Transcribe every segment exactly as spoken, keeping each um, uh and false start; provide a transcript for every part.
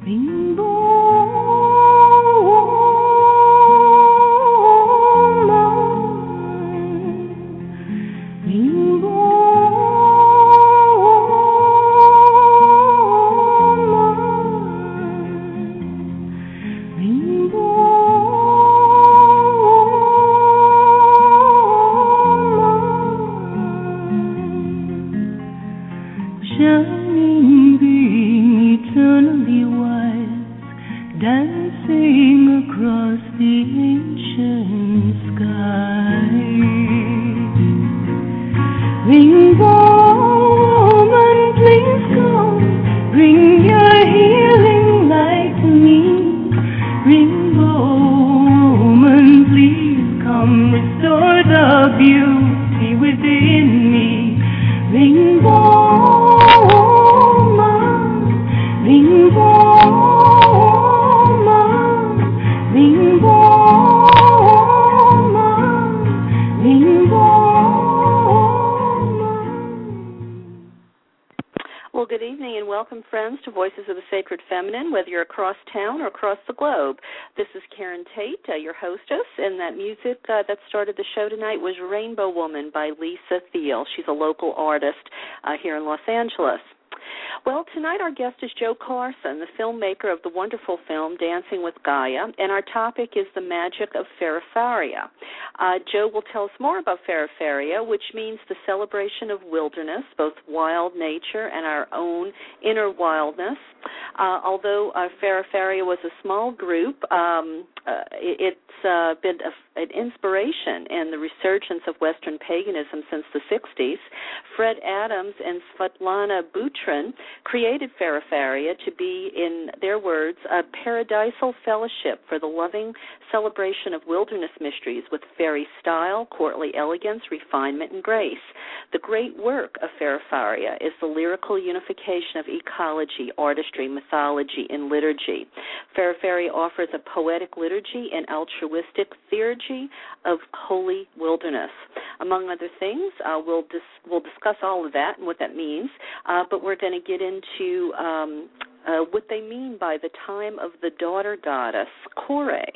Whether you're across town or across the globe. This is Karen Tate, uh, your hostess, and that music uh, that started the show tonight was Rainbow Woman by Lisa Thiel. She's a local artist uh, here in Los Angeles. Well, tonight our guest is Joe Carson, the filmmaker of the wonderful film Dancing with Gaia, and our topic is the magic of Ferafaria. Uh, Joe will tell us more about Ferafaria, which means the celebration of wilderness, both wild nature and our own inner wildness. Uh, although uh, Ferafaria was a small group, um, uh, it, it's uh, been a, an inspiration in the resurgence of Western paganism since the sixties. Fred Adams and Svetlana Butrin created Ferafaria to be, in their words, a paradisal fellowship for the loving celebration of wilderness mysteries with fairy style, courtly elegance, refinement, and grace. The great work of Ferafaria is the lyrical unification of ecology, artistry, mythology, and liturgy. Ferafaria offers a poetic liturgy and altruistic theurgy of holy wilderness. Among other things, uh, we'll, dis- we'll discuss all of that and what that means, uh, but we're going to get into um, uh, what they mean by the time of the daughter goddess, Kore, uh,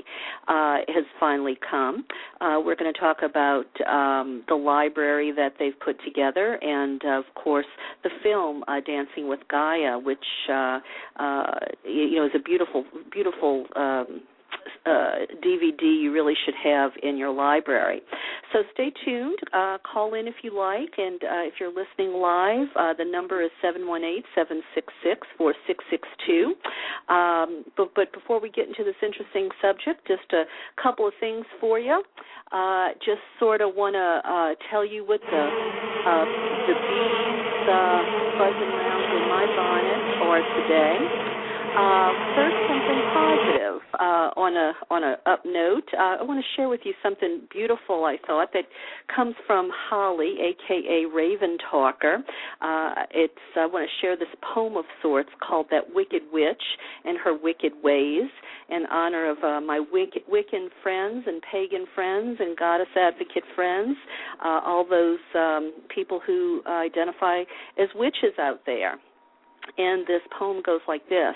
has finally come. Uh, we're going to talk about um, the library that they've put together and, uh, of course, the film uh, Dancing with Gaia, which, uh, uh, you know, is a beautiful, beautiful um Uh, D V D you really should have in your library. So stay tuned. Uh, call in if you like, and uh, if you're listening live, uh, the number is seven one eight, seven six six, four six six two. Um, but, but before we get into this interesting subject, just a couple of things for you. Uh, just sort of want to uh, tell you what the, uh, the bees uh, buzzing around in my bonnet are today. Uh, first, something positive. Uh, on a on a up note, uh, I want to share with you something beautiful. I thought that comes from Holly, aka Raven Talker. Uh, it's I want to share this poem of sorts called "That Wicked Witch and Her Wicked Ways," in honor of uh, my Wic- Wiccan friends and pagan friends and goddess advocate friends, uh, all those um, people who uh, identify as witches out there. And this poem goes like this.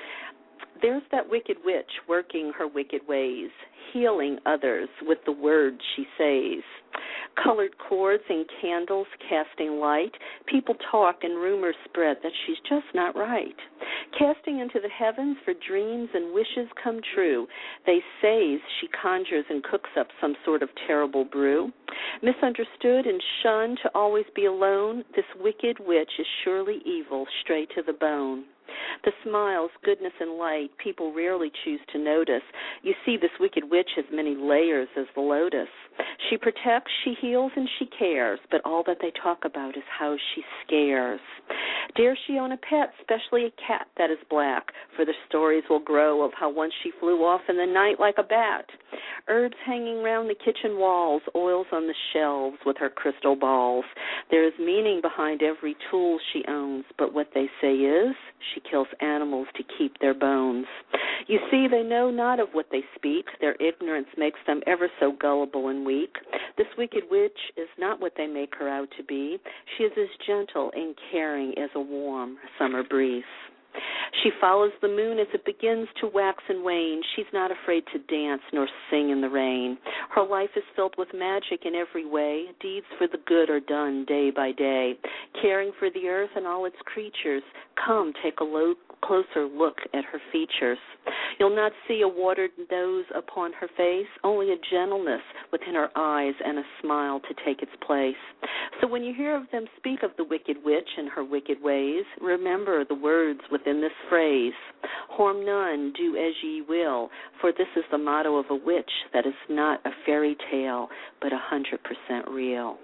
There's that wicked witch working her wicked ways, healing others with the words she says. Colored cords and candles casting light, people talk and rumors spread that she's just not right. Casting into the heavens for dreams and wishes come true, they say she conjures and cooks up some sort of terrible brew. Misunderstood and shunned to always be alone, this wicked witch is surely evil, straight to the bone. The smiles, goodness, and light people rarely choose to notice. You see, this wicked witch has many layers as the lotus. She protects, she heals, and she cares, but all that they talk about is how she scares. Dare she own a pet, especially a cat that is black, for the stories will grow of how once she flew off in the night like a bat. Herbs hanging round the kitchen walls, oils on the shelves with her crystal balls. There is meaning behind every tool she owns, but what they say is she kills animals to keep their bones. You see, they know not of what they speak. Their ignorance makes them ever so gullible and weak. This wicked witch is not what they make her out to be. She is as gentle and caring as a warm summer breeze. She follows the moon as it begins to wax and wane. She's not afraid to dance nor sing in the rain. Her life is filled with magic in every way. Deeds for the good are done day by day. Caring for the earth and all its creatures. Come, take a low, closer look at her features. You'll not see a watered nose upon her face, only a gentleness within her eyes and a smile to take its place. So when you hear of them speak of the wicked witch and her wicked ways, remember the words within this phrase, harm none, do as ye will, for this is the motto of a witch that is not a fairy tale, but a hundred percent real.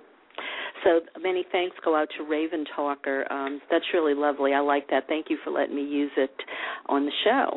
So many thanks go out to Raven Talker. Um, that's really lovely. I like that. Thank you for letting me use it on the show.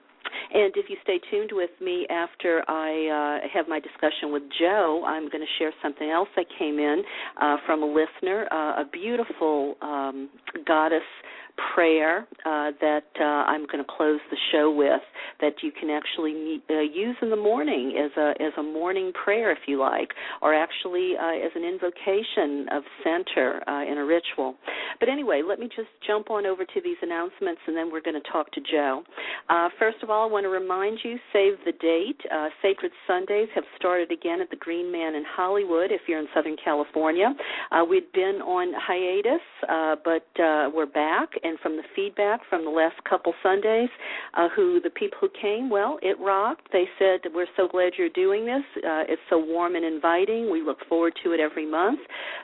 And if you stay tuned with me after I uh, have my discussion with Joe, I'm going to share something else that came in uh, from a listener, uh, a beautiful um, goddess prayer uh, that uh, I'm going to close the show with, that you can actually meet, uh, use in the morning as a as a morning prayer, if you like, or actually uh, as an invocation of center uh, in a ritual. But anyway, let me just jump on over to these announcements, and then we're going to talk to Joe. Uh, first of all, I want to remind you, save the date. Uh, Sacred Sundays have started again at the Green Man in Hollywood if you're in Southern California. Uh, we'd been on hiatus, uh, but uh, we're back. And from the feedback from the last couple Sundays, uh, who the people who came, well, it rocked. They said, we're so glad you're doing this. Uh, it's so warm and inviting. We look forward to it every month.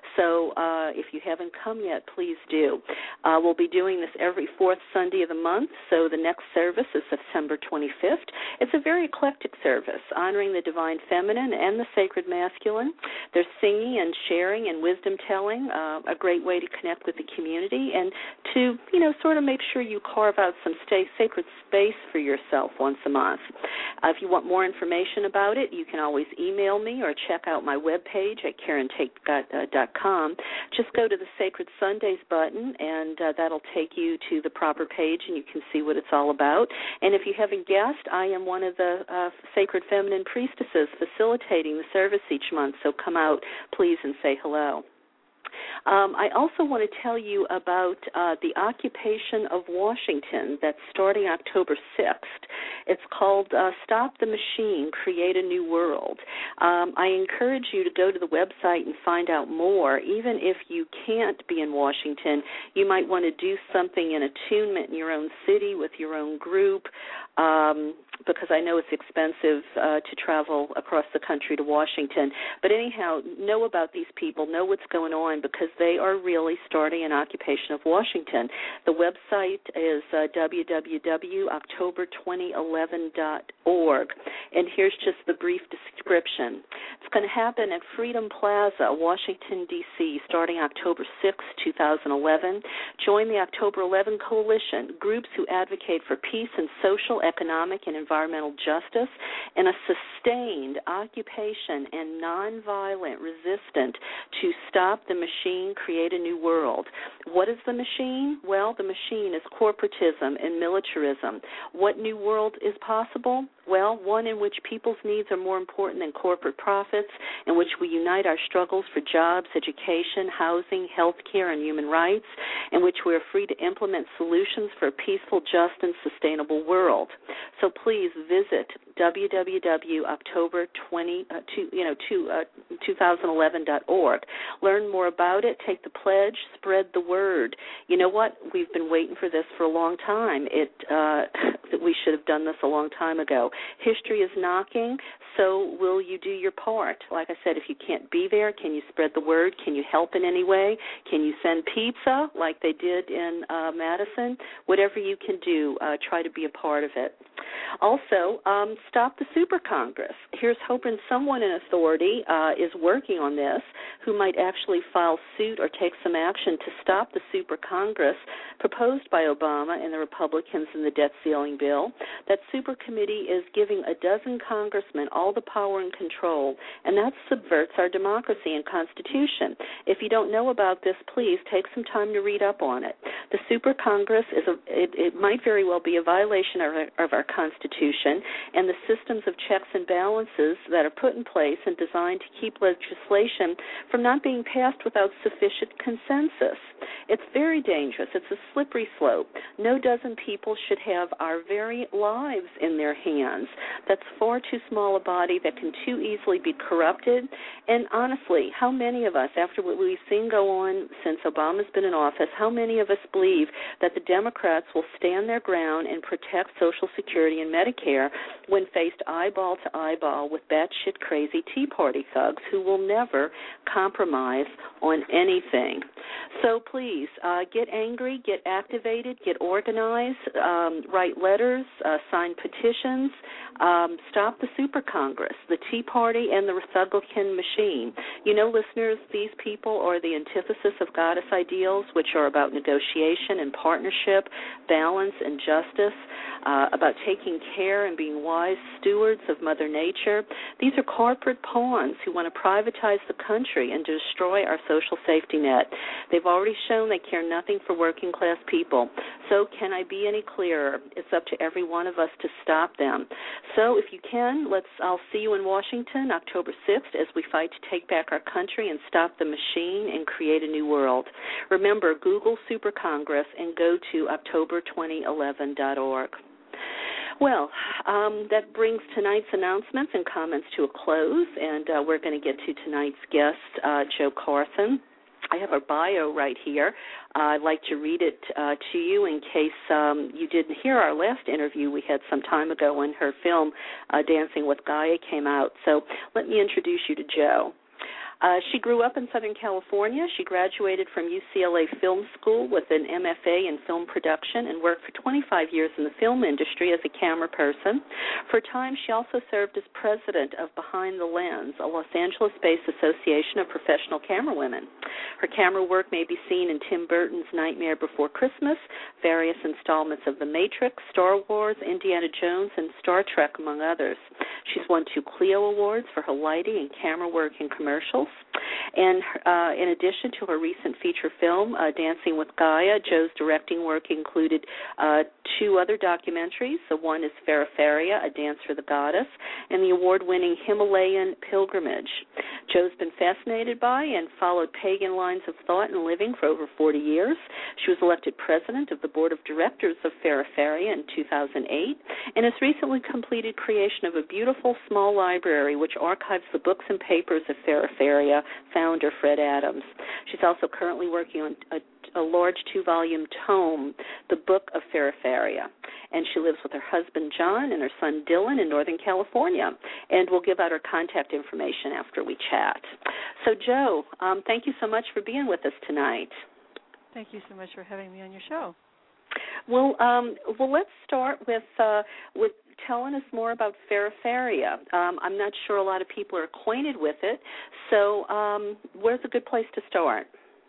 So uh, if you haven't come yet, please do. Uh, we'll be doing this every fourth Sunday of the month, so the next service is September twenty-fifth. It's a very eclectic service, honoring the divine feminine and the sacred masculine. There's singing and sharing and wisdom telling, uh, a great way to connect with the community and to, you know, sort of make sure you carve out some stay, sacred space for yourself once a month. Uh, if you want more information about it, you can always email me or check out my webpage at karen tate dot com. Just go to the Sacred Sundays button, and uh, that'll take you to the proper page, and you can see what it's all about. And if you haven't guessed, I am one of the uh, Sacred Feminine Priestesses facilitating the service each month, so come out, please, and say hello. Um, I also want to tell you about uh, the Occupation of Washington that's starting October sixth. It's called uh, Stop the Machine, Create a New World. Um, I encourage you to go to the website and find out more. Even if you can't be in Washington, you might want to do something in attunement in your own city with your own group, um, because I know it's expensive uh, to travel across the country to Washington. But anyhow, know about these people, know what's going on, because they are really starting an occupation of Washington. The website is uh, w w w dot october twenty eleven dot org, and here's just the brief description. It's going to happen at Freedom Plaza, Washington, D C, starting October sixth, two thousand eleven. Join the October eleventh Coalition, groups who advocate for peace and social, economic, and environmental justice, and a sustained occupation and nonviolent resistance to stop the machine, create a new world. What is the machine? Well, the machine is corporatism and militarism. What new world is possible? Well, one in which people's needs are more important than corporate profits, in which we unite our struggles for jobs, education, housing, health care, and human rights, in which we are free to implement solutions for a peaceful, just, and sustainable world. So please visit w w w dot october twenty, uh, two, you know, two, uh, twenty eleven dot org. Learn more about it. Take the pledge. Spread the word. You know what? We've been waiting for this for a long time. It uh, we should have done this a long time ago. History is knocking, so will you do your part? Like I said, if you can't be there, can you spread the word? Can you help in any way? Can you send pizza like they did in uh, Madison? Whatever you can do, uh, try to be a part of it. Also, um, stop the Super Congress. Here's hoping someone in authority uh, is working on this who might actually file suit or take some action to stop the Super Congress proposed by Obama and the Republicans in the debt ceiling bill. That super committee is giving a dozen congressmen all the power and control, and that subverts our democracy and Constitution. If you don't know about this, please take some time to read up on it. The Super Congress is a, it, it might very well be a violation of our, of our Constitution and the systems of checks and balances that are put in place and designed to keep legislation from not being passed without sufficient consensus. It's very dangerous. It's a slippery slope. No dozen people should have our very lives in their hands. That's far too small a body that can too easily be corrupted. And honestly, how many of us, after what we've seen go on since Obama's been in office, how many of us believe that the Democrats will stand their ground and protect Social Security and Medicare when faced eyeball to eyeball with batshit crazy Tea Party thugs who will never compromise on anything? So please, uh, get angry, get activated, get organized, um, write letters, uh, sign petitions, um, stop the Super Congress, the Tea Party, and the Republican machine. You know, listeners, these people are the antithesis of goddess ideals, which are about negotiation and partnership, balance and justice, uh, about taking care and being wise stewards of Mother Nature. These are corporate pawns who want to privatize the country and destroy our social safety net. They've already shown they care nothing for working-class people. So can I be any clearer? It's up to every one of us to stop them. So if you can, let's. I'll see you in Washington October sixth as we fight to take back our country and stop the machine and create a new world. Remember, Google Super Congress and go to october twenty eleven dot org. Well, um, that brings tonight's announcements and comments to a close, and uh, we're going to get to tonight's guest, uh, Jo Carson. I have her bio right here. Uh, I'd like to read it uh, to you in case um, you didn't hear our last interview we had some time ago when her film, uh, Dancing with Gaia, came out. So let me introduce you to Jo. Uh, she grew up in Southern California. She graduated from U C L A Film School with an M F A in film production and worked for twenty-five years in the film industry as a camera person. For a time, she also served as president of Behind the Lens, a Los Angeles-based association of professional camera women. Her camera work may be seen in Tim Burton's Nightmare Before Christmas, various installments of The Matrix, Star Wars, Indiana Jones, and Star Trek, among others. She's won two Clio Awards for her lighting and camera work in commercials. And uh, in addition to her recent feature film, uh, Dancing with Gaia, Jo's directing work included uh, two other documentaries. The one is Feraferia, A Dance for the Goddess, and the award-winning Himalayan Pilgrimage. Jo's been fascinated by and followed pagan lines of thought and living for over forty years. She was elected president of the board of directors of Feraferia in two thousand eight and has recently completed creation of a beautiful small library which archives the books and papers of Feraferia founder Fred Adams. She's also currently working on a, a large two-volume tome, The Book of Feraferia, and she lives with her husband John and her son Dylan in Northern California, and we'll give out her contact information after we chat. So, Jo, um, thank you so much for being with us tonight. Thank you so much for having me on your show. Well, um, well, let's start with uh, with telling us more about Feraferia. Um, I'm not sure a lot of people are acquainted with it, so um, where's a good place to start?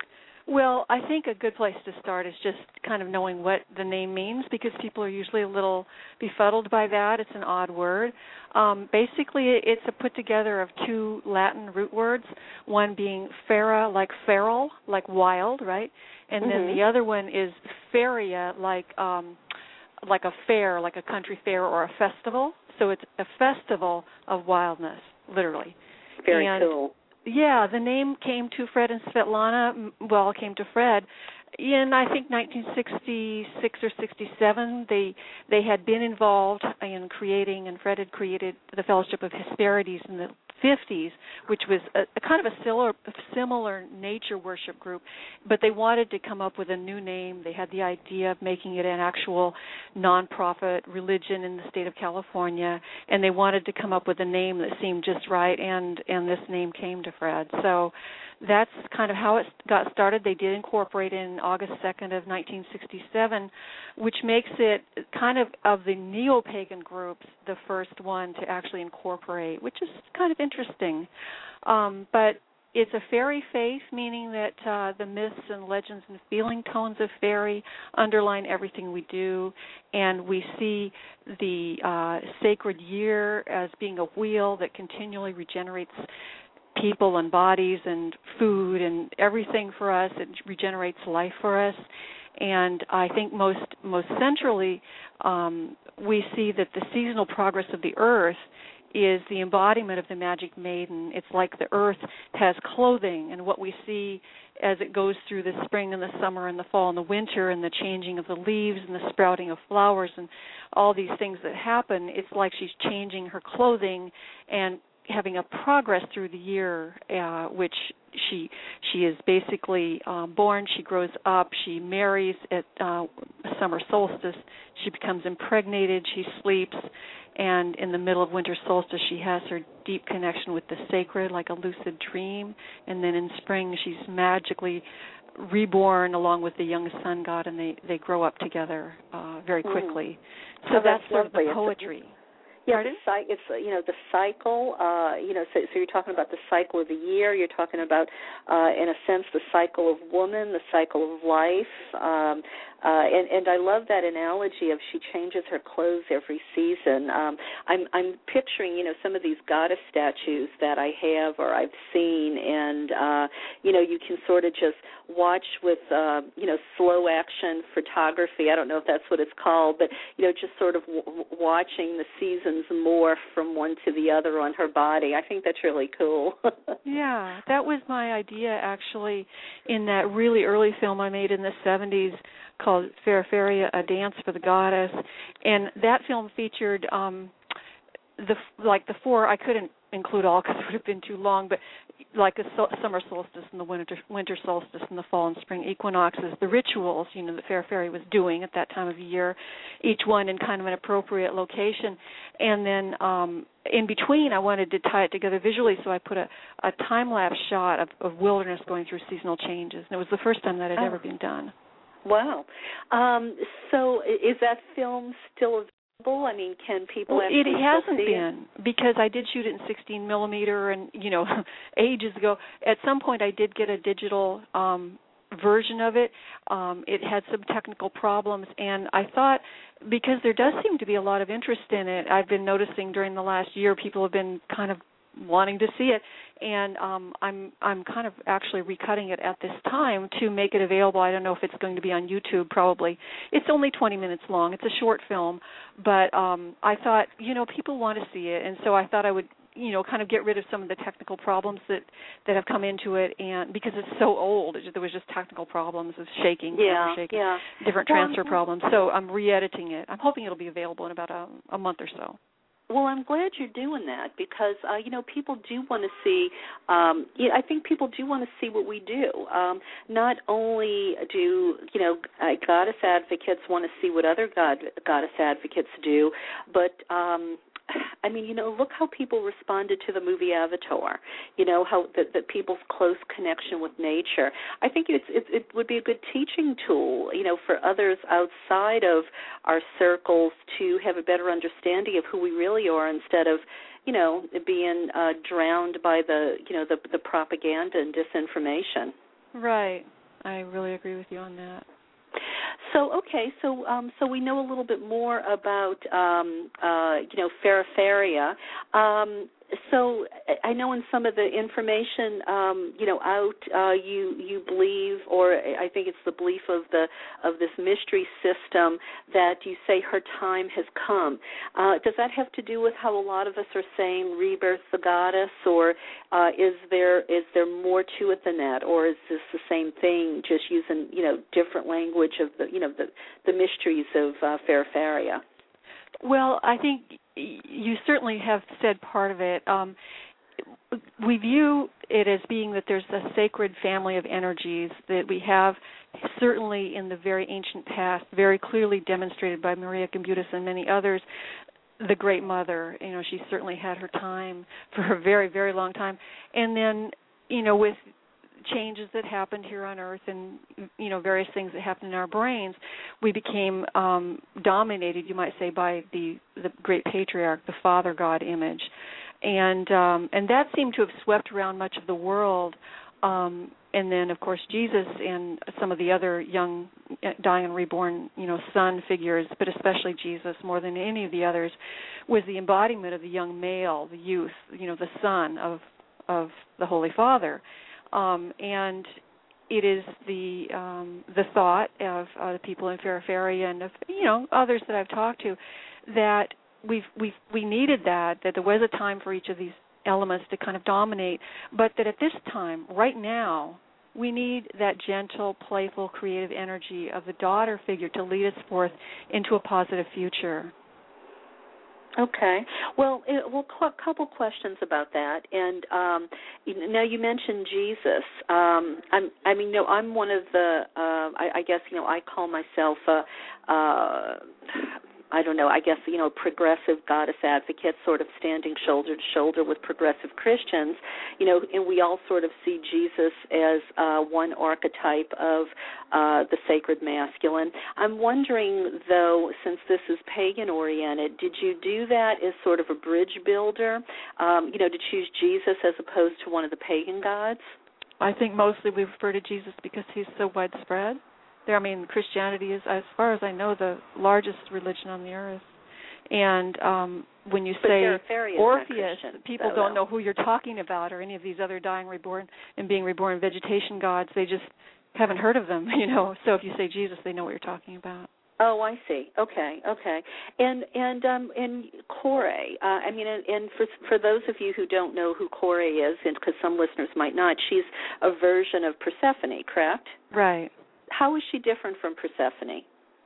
Well, I think a good place to start is just kind of knowing what the name means, because people are usually a little befuddled by that. It's an odd word. Um, basically, it's a put together of two Latin root words, one being fera, like feral, like wild, right? And mm-hmm. then the other one is feria, like um, like a fair, like a country fair or a festival. So it's a festival of wildness, literally. Very and, cool. Yeah, the name came to Fred and Svetlana, well, it came to Fred in, I think, nineteen sixty-six or sixty-seven. They they had been involved in creating, and Fred had created the Fellowship of Hesperides in the fifties, which was a, a kind of a similar, similar nature worship group, but they wanted to come up with a new name. They had the idea of making it an actual nonprofit religion in the state of California, and they wanted to come up with a name that seemed just right, and, and this name came to Fred. So that's kind of how it got started. They did incorporate in August second of nineteen sixty-seven, which makes it kind of, of the neo-pagan groups, the first one to actually incorporate, which is kind of interesting. Um, but it's a fairy faith, meaning that uh, the myths and legends and feeling tones of fairy underline everything we do, and we see the uh, sacred year as being a wheel that continually regenerates people and bodies and food and everything for us. It regenerates life for us. And I think most most centrally, um, we see that the seasonal progress of the earth is the embodiment of the Magic Maiden. It's like the earth has clothing, and what we see as it goes through the spring and the summer and the fall and the winter and the changing of the leaves and the sprouting of flowers and all these things that happen, it's like she's changing her clothing and having a progress through the year, uh, which she she is basically uh, born, she grows up, she marries at uh, summer solstice, she becomes impregnated, she sleeps, and in the middle of winter solstice she has her deep connection with the sacred, like a lucid dream, and then in spring she's magically reborn along with the young sun god, and they, they grow up together uh, very quickly. Mm. So oh, that's, that's sort of the lovely. poetry. Yeah, the cy- it's uh, you know the cycle. Uh, you know, so, so you're talking about the cycle of the year. You're talking about, uh, in a sense, the cycle of woman, the cycle of life. Um, uh, and, and I love that analogy of she changes her clothes every season. Um, I'm I'm picturing you know some of these goddess statues that I have or I've seen, and uh, you know you can sort of just watch with uh, you know slow action photography. I don't know if that's what it's called, but you know just sort of w- watching the seasons morph from one to the other on her body. I think that's really cool. Yeah, that was my idea actually in that really early film I made in the seventies called Feraferia, A Dance for the Goddess, and that film featured um, the like the four. I couldn't include all because it would have been too long, but like the so- summer solstice and the winter winter solstice and the fall and spring equinoxes, the rituals, you know, that Feraferia was doing at that time of the year, each one in kind of an appropriate location. And then um, in between, I wanted to tie it together visually, so I put a, a time-lapse shot of, of wilderness going through seasonal changes. And it was the first time that had oh. ever been done. Wow. Um, so is that film still available? I mean, can people well, actually it hasn't still see been it? Because I did shoot it in sixteen millimeter, and you know, ages ago. At some point, I did get a digital um, version of it. Um, it had some technical problems, and I thought because there does seem to be a lot of interest in it. I've been noticing during the last year, people have been kind of wanting to see it, and um, I'm I'm kind of actually recutting it at this time to make it available. I don't know if it's going to be on YouTube. Probably. It's only twenty minutes long. It's a short film, but um, I thought you know people want to see it, and so I thought I would you know kind of get rid of some of the technical problems that, that have come into it, and because it's so old, it, there was just technical problems of shaking, yeah, shaking, yeah, different well, transfer problems. So I'm re-editing it. I'm hoping it'll be available in about a, a month or so. Well, I'm glad you're doing that because, uh, you know, people do want to see, um, yeah, I think people do want to see what we do. Um, not only do, you know, uh, goddess advocates want to see what other god, goddess advocates do, but, um, I mean, you know, look how people responded to the movie Avatar, you know, how that, that people's close connection with nature. I think it's, it, it would be a good teaching tool, you know, for others outside of our circles to have a better understanding of who we really are instead of, you know, being uh, drowned by the, you know, the, the propaganda and disinformation. Right. I really agree with you on that. So okay, so um, so we know a little bit more about um, uh, you know Feraferia. Um, so I know in some of the information um, you know out uh, you you believe, or I think it's the belief of the of this mystery system that you say her time has come. Uh, does that have to do with how a lot of us are saying rebirth the goddess, or uh, is there is there more to it than that, or is this the same thing, just using you know different language of the you know the the mysteries of uh, Feraferia? Well, I think you certainly have said part of it. Um, we view it as being that there's a sacred family of energies that we have certainly in the very ancient past, very clearly demonstrated by Maria Gimbutas and many others. The Great Mother, you know, she certainly had her time for a very, very long time. And then, you know, with changes that happened here on Earth and, you know, various things that happened in our brains, we became um, dominated, you might say, by the, the great patriarch, the Father God image. And um, and that seemed to have swept around much of the world. Um, and then, of course, Jesus and some of the other young, dying and reborn, you know, son figures, but especially Jesus, more than any of the others, was the embodiment of the young male, the youth, you know, the son of of the Holy Father. Um, and it is the um, the thought of uh, the people in Feraferia and of, you know, others that I've talked to, that we've we've we needed that, that there was a time for each of these elements to kind of dominate, but that at this time, right now, we need that gentle, playful, creative energy of the daughter figure to lead us forth into a positive future. Okay. Well, it, well, a couple questions about that. And um, you know, now you mentioned Jesus. Um, I'm, I mean, no, I'm one of the. Uh, I, I guess you know, I call myself a. Uh, I don't know, I guess, you know, progressive goddess advocate, sort of standing shoulder to shoulder with progressive Christians, you know, and we all sort of see Jesus as uh, one archetype of uh, the sacred masculine. I'm wondering, though, since this is pagan-oriented, did you do that as sort of a bridge builder, um, you know, to choose Jesus as opposed to one of the pagan gods? I think mostly we refer to Jesus because he's so widespread. There, I mean, Christianity is, as far as I know, the largest religion on the earth. And um, when you say Orpheus, people don't know who you're talking about, or any of these other dying, reborn, and being reborn vegetation gods. They just haven't heard of them, you know. So if you say Jesus, they know what you're talking about. Oh, I see. Okay, okay. And and um and Kore. Uh, I mean, and, and for for those of you who don't know who Kore is, and because some listeners might not, she's a version of Persephone, correct? Right. How is she different from Persephone?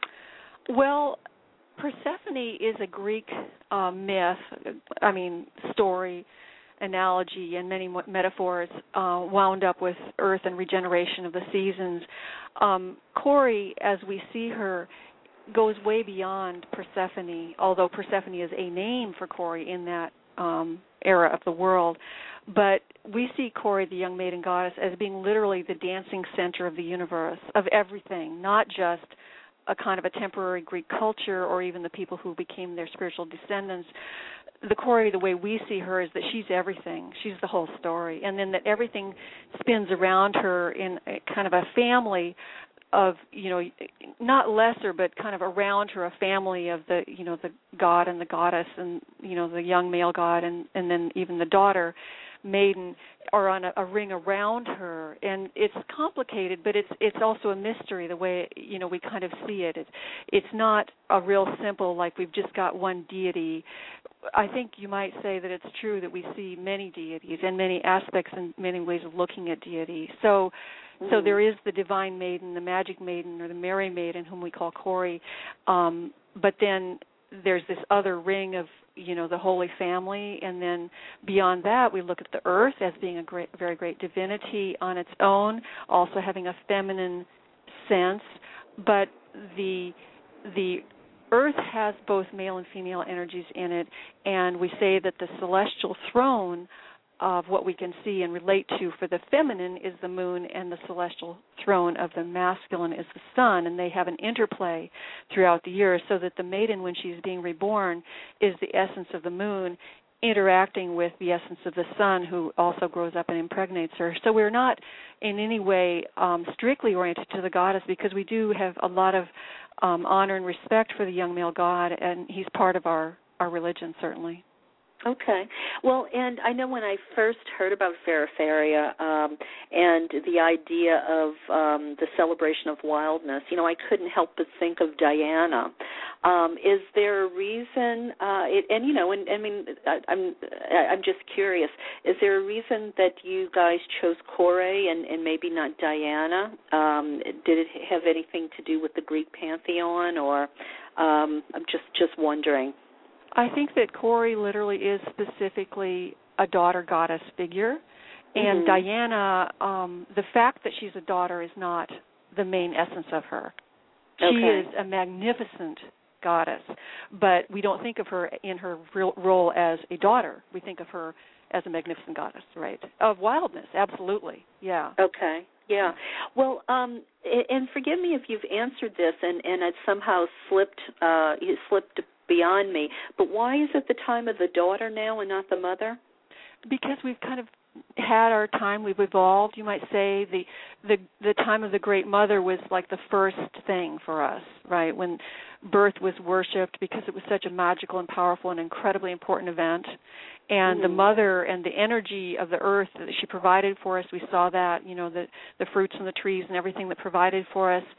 Well, Persephone is a Greek uh, myth, I mean, story, analogy, and many metaphors uh, wound up with earth and regeneration of the seasons. Um, Kore, as we see her, goes way beyond Persephone, although Persephone is a name for Kore in that um, era of the world. But we see Kore, the young maiden goddess, as being literally the dancing center of the universe, of everything, not just a kind of a temporary Greek culture or even the people who became their spiritual descendants. The Kore, the way we see her, is that she's everything. She's the whole story. And then that everything spins around her in a kind of a family of, you know, not lesser, but kind of around her, a family of the, you know, the god and the goddess and, you know, the young male god and, and then even the daughter maiden are on a, a ring around her. And it's complicated, but it's it's also a mystery the way, you know, we kind of see it. It's, it's not a real simple, like we've just got one deity. I think you might say that it's true that we see many deities and many aspects and many ways of looking at deity. So So there is the divine maiden, the magic maiden, or the Mary maiden, whom we call Kore. Um, but then there's this other ring of, you know, the Holy Family. And then beyond that, we look at the earth as being a great, very great divinity on its own, also having a feminine sense. But the the earth has both male and female energies in it. And we say that the celestial throne of what we can see and relate to for the feminine is the moon, and the celestial throne of the masculine is the sun, and they have an interplay throughout the year, so that the maiden, when she's being reborn, is the essence of the moon interacting with the essence of the sun, who also grows up and impregnates her. So we're not in any way um, strictly oriented to the goddess, because we do have a lot of um, honor and respect for the young male god, and he's part of our, our religion, certainly. Okay. Well, and I know when I first heard about Feraferia um, and the idea of um, the celebration of wildness, you know, I couldn't help but think of Diana. Um, is there a reason? Uh, it, and you know, and I mean, I, I'm I'm just curious. Is there a reason that you guys chose Kore and, and maybe not Diana? Um, did it have anything to do with the Greek pantheon, or um, I'm just just wondering. I think that Kore literally is specifically a daughter goddess figure, and mm-hmm. Diana, um, the fact that she's a daughter is not the main essence of her. She okay. is a magnificent goddess, but we don't think of her in her real role as a daughter. We think of her as a magnificent goddess, right? Of wildness, absolutely, yeah. Okay. Yeah. Well, um, and forgive me if you've answered this and, and it somehow slipped uh, slipped beyond me, but why is it the time of the daughter now and not the mother? Because we've kind of had our time, we've evolved, you might say. The the the time of the Great Mother was like the first thing for us, right, when birth was worshipped, because it was such a magical and powerful and incredibly important event. And mm-hmm. the mother and the energy of the earth that she provided for us, we saw that, you know, the, the fruits and the trees and everything that provided for us.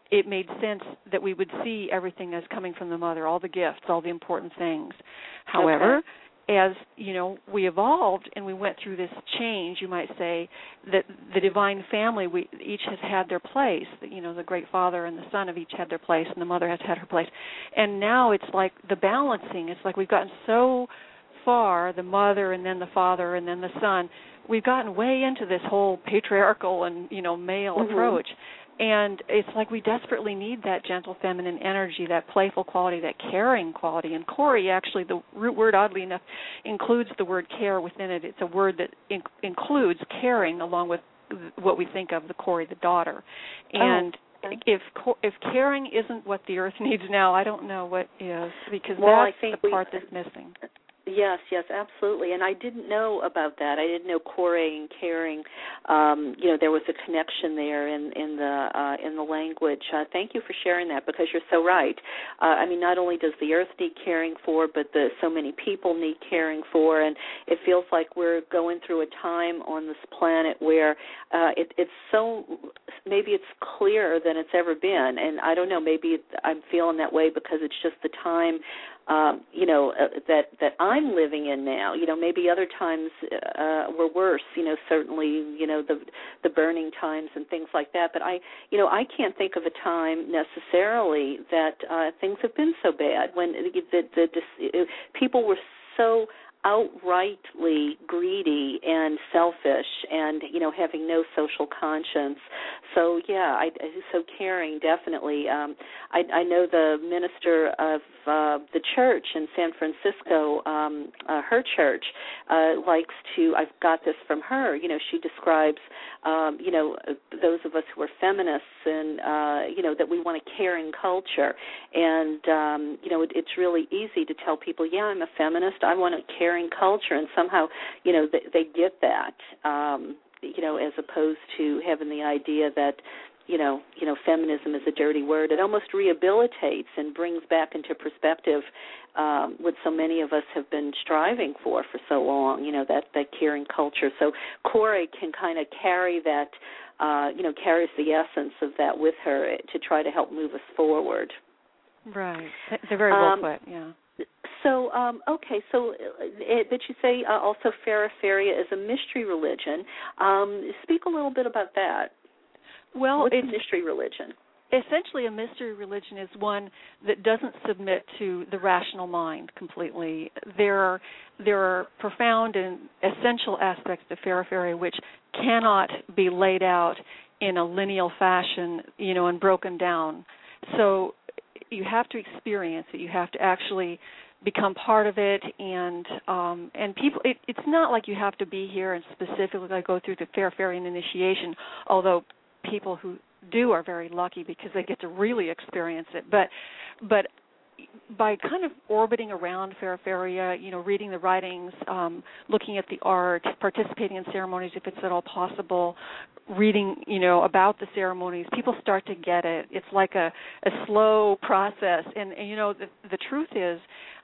it made sense that we would see everything as coming from the mother, all the gifts, all the important things. However, okay. as, you know, we evolved and we went through this change, you might say, that the divine family, we each has had their place. You know, the great father and the son have each had their place, and the mother has had her place. And now it's like the balancing. It's like we've gotten so far, the mother and then the father and then the son, we've gotten way into this whole patriarchal and, you know, male mm-hmm. approach. And it's like we desperately need that gentle feminine energy, that playful quality, that caring quality. And Corey, actually, the root word, oddly enough, includes the word care within it. It's a word that in- includes caring along with what we think of the Corey, the daughter. And oh, okay. if if caring isn't what the earth needs now, I don't know what is, because well, that's I think the we, part that's missing. Yes, yes, absolutely. And I didn't know about that. I didn't know Corey and caring. Um, you know, there was a connection there in in the uh, in the language. Uh, thank you for sharing that, because you're so right. Uh, I mean, not only does the earth need caring for, but the so many people need caring for, and it feels like we're going through a time on this planet where uh, it, it's so maybe it's clearer than it's ever been. And I don't know, maybe I'm feeling that way because it's just the time. Um, you know, uh, that that I'm living in now. You know, maybe other times uh, were worse. You know, certainly, you know, the the burning times and things like that. But I, you know, I can't think of a time necessarily that uh, things have been so bad when the, the, the people were so outrightly greedy and selfish, and you know, having no social conscience. So yeah, I, so caring, definitely. Um, I, I know the minister of uh, the church in San Francisco, um, uh, her church uh, likes to. I've got this from her. You know, she describes, um, you know, those of us who are feminists, and uh, you know, that we want a caring culture. And um, you know, it, it's really easy to tell people, yeah, I'm a feminist. I want a caring culture, and somehow, you know, they, they get that, um, you know, as opposed to having the idea that, you know, you know, feminism is a dirty word. It almost rehabilitates and brings back into perspective um, what so many of us have been striving for for so long, you know, that, that caring culture. So Corey can kind of carry that, uh, you know, carries the essence of that with her to try to help move us forward. Right. They're very well um, put, yeah. So, um, okay, so it, that you say uh, also Feraferia is a mystery religion. Um, speak a little bit about that. Well, What's it's a mystery religion? Essentially, a mystery religion is one that doesn't submit to the rational mind completely. There are, there are profound and essential aspects to Feraferia which cannot be laid out in a lineal fashion, you know, and broken down. So you have to experience it. You have to actually become part of it, and um, and people. It, it's not like you have to be here and specifically go through the Feraferian initiation, although people who do are very lucky because they get to really experience it. But but by kind of orbiting around Feraferia, you know, reading the writings, um, looking at the art, participating in ceremonies if it's at all possible, reading, you know, about the ceremonies, people start to get it. It's like a, a slow process. And, and, you know, the, the truth is,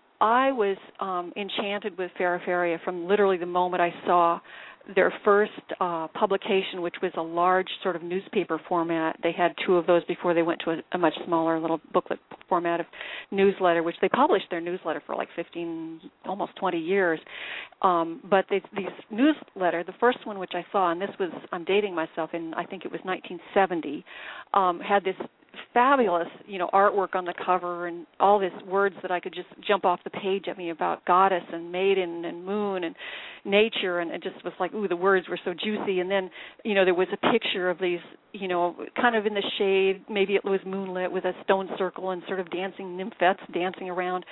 I was um, enchanted with Feraferia from literally the moment I saw their first uh, publication, which was a large sort of newspaper format. They had two of those before they went to a, a much smaller little booklet format of newsletter, which they published their newsletter for like fifteen, almost twenty years. Um, but they, these newsletter, the first one which I saw, and this was, I'm dating myself, in I think it was nineteen seventy, um, had this fabulous, you know, artwork on the cover and all these words that I could just jump off the page at me about goddess and maiden and moon and nature, and it just was like, ooh, the words were so juicy. And then, you know, there was a picture of these, you know, kind of in the shade, maybe it was moonlit with a stone circle and sort of dancing nymphets dancing around.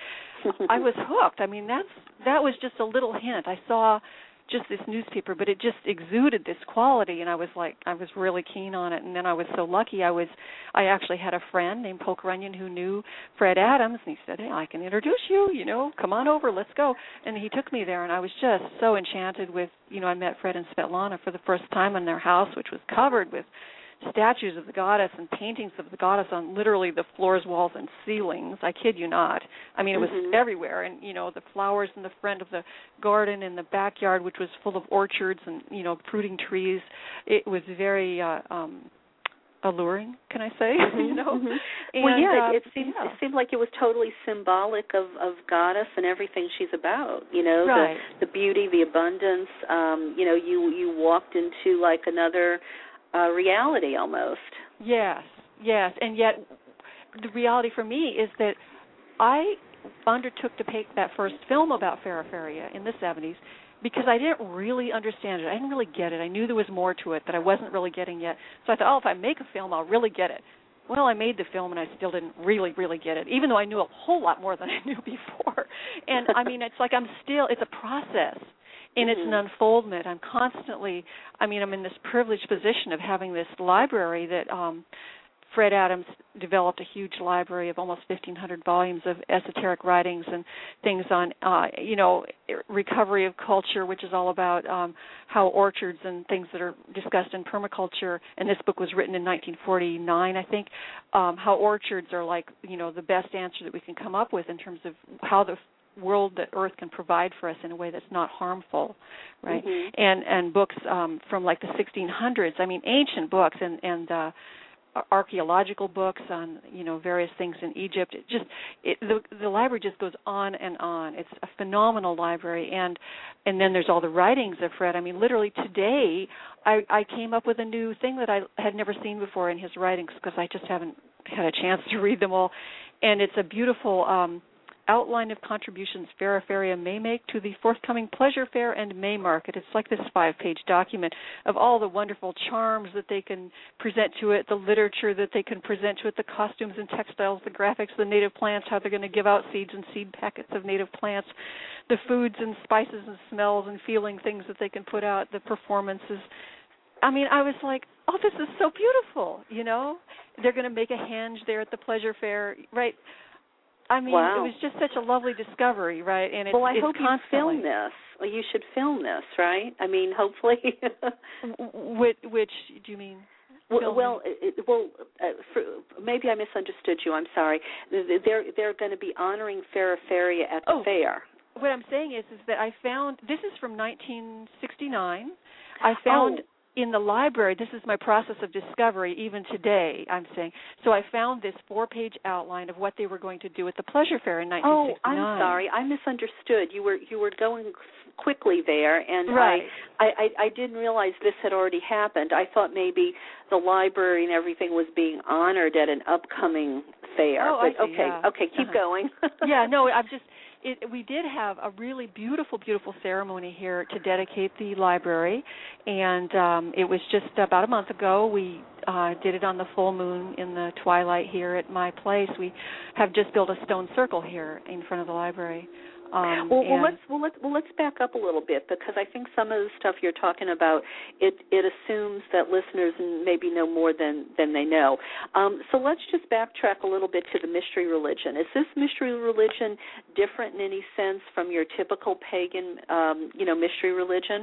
I was hooked. I mean, that's that was just a little hint. I saw just this newspaper, but it just exuded this quality, and I was like, I was really keen on it. And then I was so lucky. I was, I actually had a friend named Polk Runyon who knew Fred Adams, and he said, hey, I can introduce you, you know, come on over, let's go. And he took me there, and I was just so enchanted with, you know, I met Fred and Svetlana for the first time in their house, which was covered with statues of the goddess and paintings of the goddess on literally the floors, walls, and ceilings. I kid you not. I mean, it was mm-hmm. everywhere. And, you know, the flowers in the front of the garden in the backyard, which was full of orchards and, you know, fruiting trees. It was very uh, um, alluring, can I say? Mm-hmm, you know. Mm-hmm. And, well, yeah, uh, it, it seemed yeah. it seemed like it was totally symbolic of, of Goddess and everything she's about. You know, right. the the beauty, the abundance. Um, you know, you you walked into like another uh, reality almost. Yes, yes, and yet the reality for me is that I undertook to make that first film about Feraferia in the seventies because I didn't really understand it. I didn't really get it. I knew there was more to it that I wasn't really getting yet. So I thought, oh, if I make a film, I'll really get it. Well, I made the film, and I still didn't really, really get it, even though I knew a whole lot more than I knew before. And, I mean, it's like I'm still, it's a process, and mm-hmm. it's an unfoldment. I'm constantly, I mean, I'm in this privileged position of having this library that um, Fred Adams developed a huge library of almost fifteen hundred volumes of esoteric writings and things on, uh, you know, recovery of culture, which is all about um, how orchards and things that are discussed in permaculture, and this book was written in nineteen forty-nine, I think, um, how orchards are like, you know, the best answer that we can come up with in terms of how the world that Earth can provide for us in a way that's not harmful, right? Mm-hmm. And and books um, from like the sixteen hundreds, I mean, ancient books, and, and uh, archaeological books on, you know, various things in Egypt. It just it, the the library just goes on and on. It's a phenomenal library, and and then there's all the writings of Fred. I mean, literally today, I, I came up with a new thing that I had never seen before in his writings because I just haven't had a chance to read them all, and it's a beautiful um, outline of contributions Feraferia may make to the forthcoming Pleasure Fair and May Market. It's like this five-page document of all the wonderful charms that they can present to it, the literature that they can present to it, the costumes and textiles, the graphics, the native plants, how they're going to give out seeds and seed packets of native plants, the foods and spices and smells and feeling things that they can put out, the performances. I mean, I was like, oh, this is so beautiful, you know? They're going to make a henge there at the Pleasure Fair, right? I mean, wow. it was just such a lovely discovery, right? And it's, well, I it's hope constantly. you film this. Well, you should film this, right? I mean, hopefully. which, which do you mean? Well, well, it, well uh, for, maybe I misunderstood you. I'm sorry. They're they're going to be honoring Feraferia at the oh, fair. What I'm saying is, is that I found this is from nineteen sixty-nine. I found. Oh. In the library, this is my process of discovery, even today, I'm saying. So I found this four-page outline of what they were going to do at the Pleasure Fair in nineteen sixty-nine. Oh, I'm sorry. I misunderstood. You were you were going quickly there, and right. I, I, I didn't realize this had already happened. I thought maybe the library and everything was being honored at an upcoming fair. Oh, but, I see, okay, yeah. okay, keep uh-huh. going. yeah, no, I'm just... It, we did have a really beautiful, beautiful ceremony here to dedicate the library, and um, it was just about a month ago. We uh, did it on the full moon in the twilight here at my place. We have just built a stone circle here in front of the library. Um, well, well, let's well let's well let's back up a little bit, because I think some of the stuff you're talking about, it it assumes that listeners maybe know more than than they know. Um, so let's just backtrack a little bit to the mystery religion. Is this mystery religion different in any sense from your typical pagan, um, you know, mystery religion?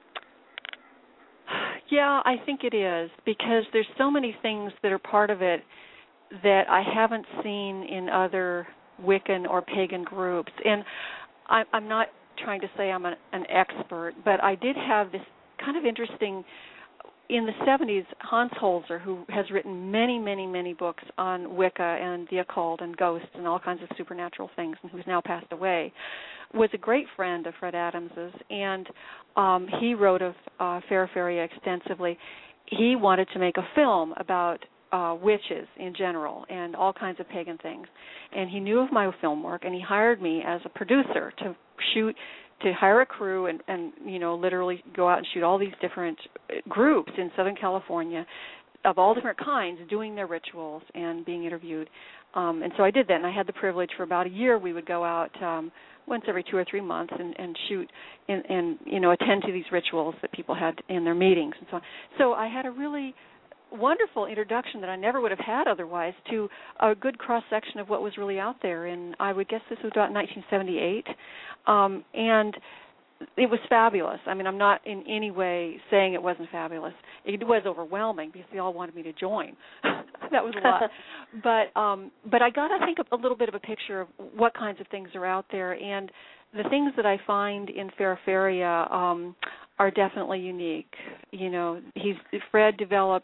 Yeah, I think it is, because there's so many things that are part of it that I haven't seen in other Wiccan or pagan groups. And I, I'm not trying to say I'm an, an expert, but I did have this kind of interesting, in the seventies, Hans Holzer, who has written many, many, many books on Wicca and the occult and ghosts and all kinds of supernatural things, and who's now passed away, was a great friend of Fred Adams's, and um, he wrote of uh, Feraferia extensively. He wanted to make a film about Uh, witches in general and all kinds of pagan things. And he knew of my film work, and he hired me as a producer to shoot, to hire a crew and, and, you know, literally go out and shoot all these different groups in Southern California of all different kinds, doing their rituals and being interviewed. Um, and so I did that, and I had the privilege for about a year. We would go out um, once every two or three months and, and shoot and, and, you know, attend to these rituals that people had in their meetings and so on. So I had a really wonderful introduction that I never would have had otherwise to a good cross-section of what was really out there. And I would guess this was about nineteen seventy-eight. Um, and it was fabulous. I mean, I'm not in any way saying it wasn't fabulous. It was overwhelming because they all wanted me to join. That was a lot. but um, but I got, I think, a, a little bit of a picture of what kinds of things are out there. And the things that I find in Feraferia um, are definitely unique. You know, he's Fred developed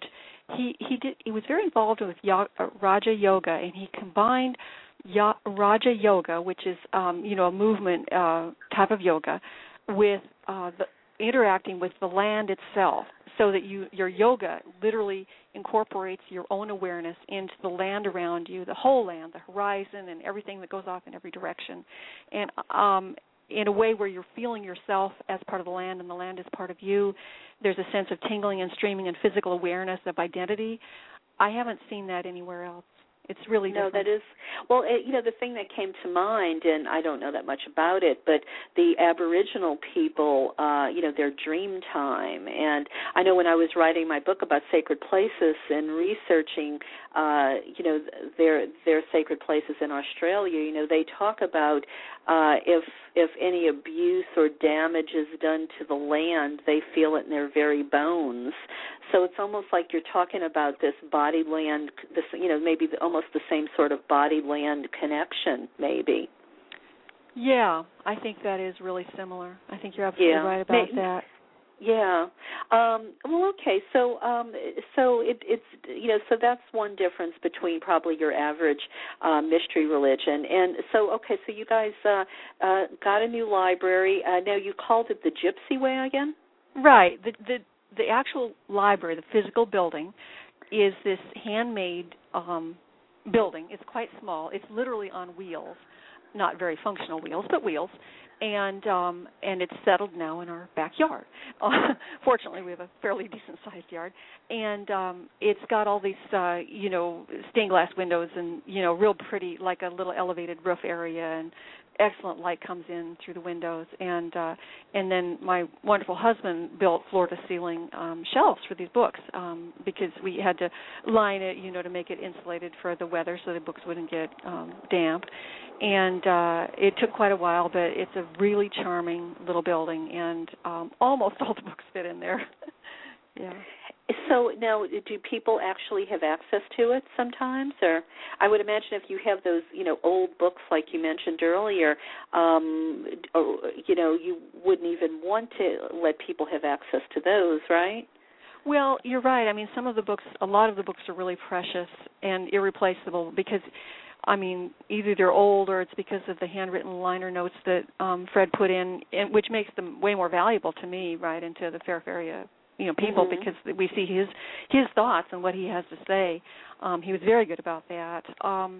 he he did he was very involved with yo- uh, Raja Yoga, and he combined yo- Raja Yoga, which is um, you know a movement uh, type of yoga, with uh, the interacting with the land itself, so that you your yoga literally incorporates your own awareness into the land around you, the whole land, the horizon, and everything that goes off in every direction, and um, in a way where you're feeling yourself as part of the land and the land is part of you. There's a sense of tingling and streaming and physical awareness of identity. I haven't seen that anywhere else. It's really no, different. that is, well, it, you know, the thing that came to mind, and I don't know that much about it, but the Aboriginal people, uh, you know, their dream time. And I know when I was writing my book about sacred places and researching, uh, you know, their their sacred places in Australia, you know, they talk about uh, if if any abuse or damage is done to the land, they feel it in their very bones. So it's almost like you're talking about this body-land, this, you know, maybe the, almost the same sort of body-land connection, maybe. Yeah, I think that is really similar. I think you're absolutely yeah. right about May, that. Yeah. Um, well, okay. So, um, so it, it's you know, so that's one difference between probably your average uh, mystery religion. And so, okay, so you guys uh, uh, got a new library. Uh, now you called it the Gypsy Way again? Right. The the the actual library, the physical building, is this handmade um, building. It's quite small. It's literally on wheels, not very functional wheels, but wheels. And um, and it's settled now in our backyard. Uh, fortunately, we have a fairly decent-sized yard, and um, it's got all these, uh, you know, stained glass windows, and you know, real pretty, like a little elevated roof area, and excellent light comes in through the windows. And uh, and then my wonderful husband built floor-to-ceiling um, shelves for these books um, because we had to line it, you know, to make it insulated for the weather, so the books wouldn't get um, damp. And uh, it took quite a while, but it's a really charming little building, and um, almost all the books fit in there. Yeah. So now, do people actually have access to it sometimes? Or I would imagine if you have those, you know, old books like you mentioned earlier, um, or, you know, you wouldn't even want to let people have access to those, right? Well, you're right. I mean, some of the books, a lot of the books are really precious and irreplaceable because, I mean, either they're old or it's because of the handwritten liner notes that um, Fred put in, and, which makes them way more valuable to me, right, and to the Fairfaria, you know, people, mm-hmm. because we see his his thoughts and what he has to say. Um, he was very good about that. Um,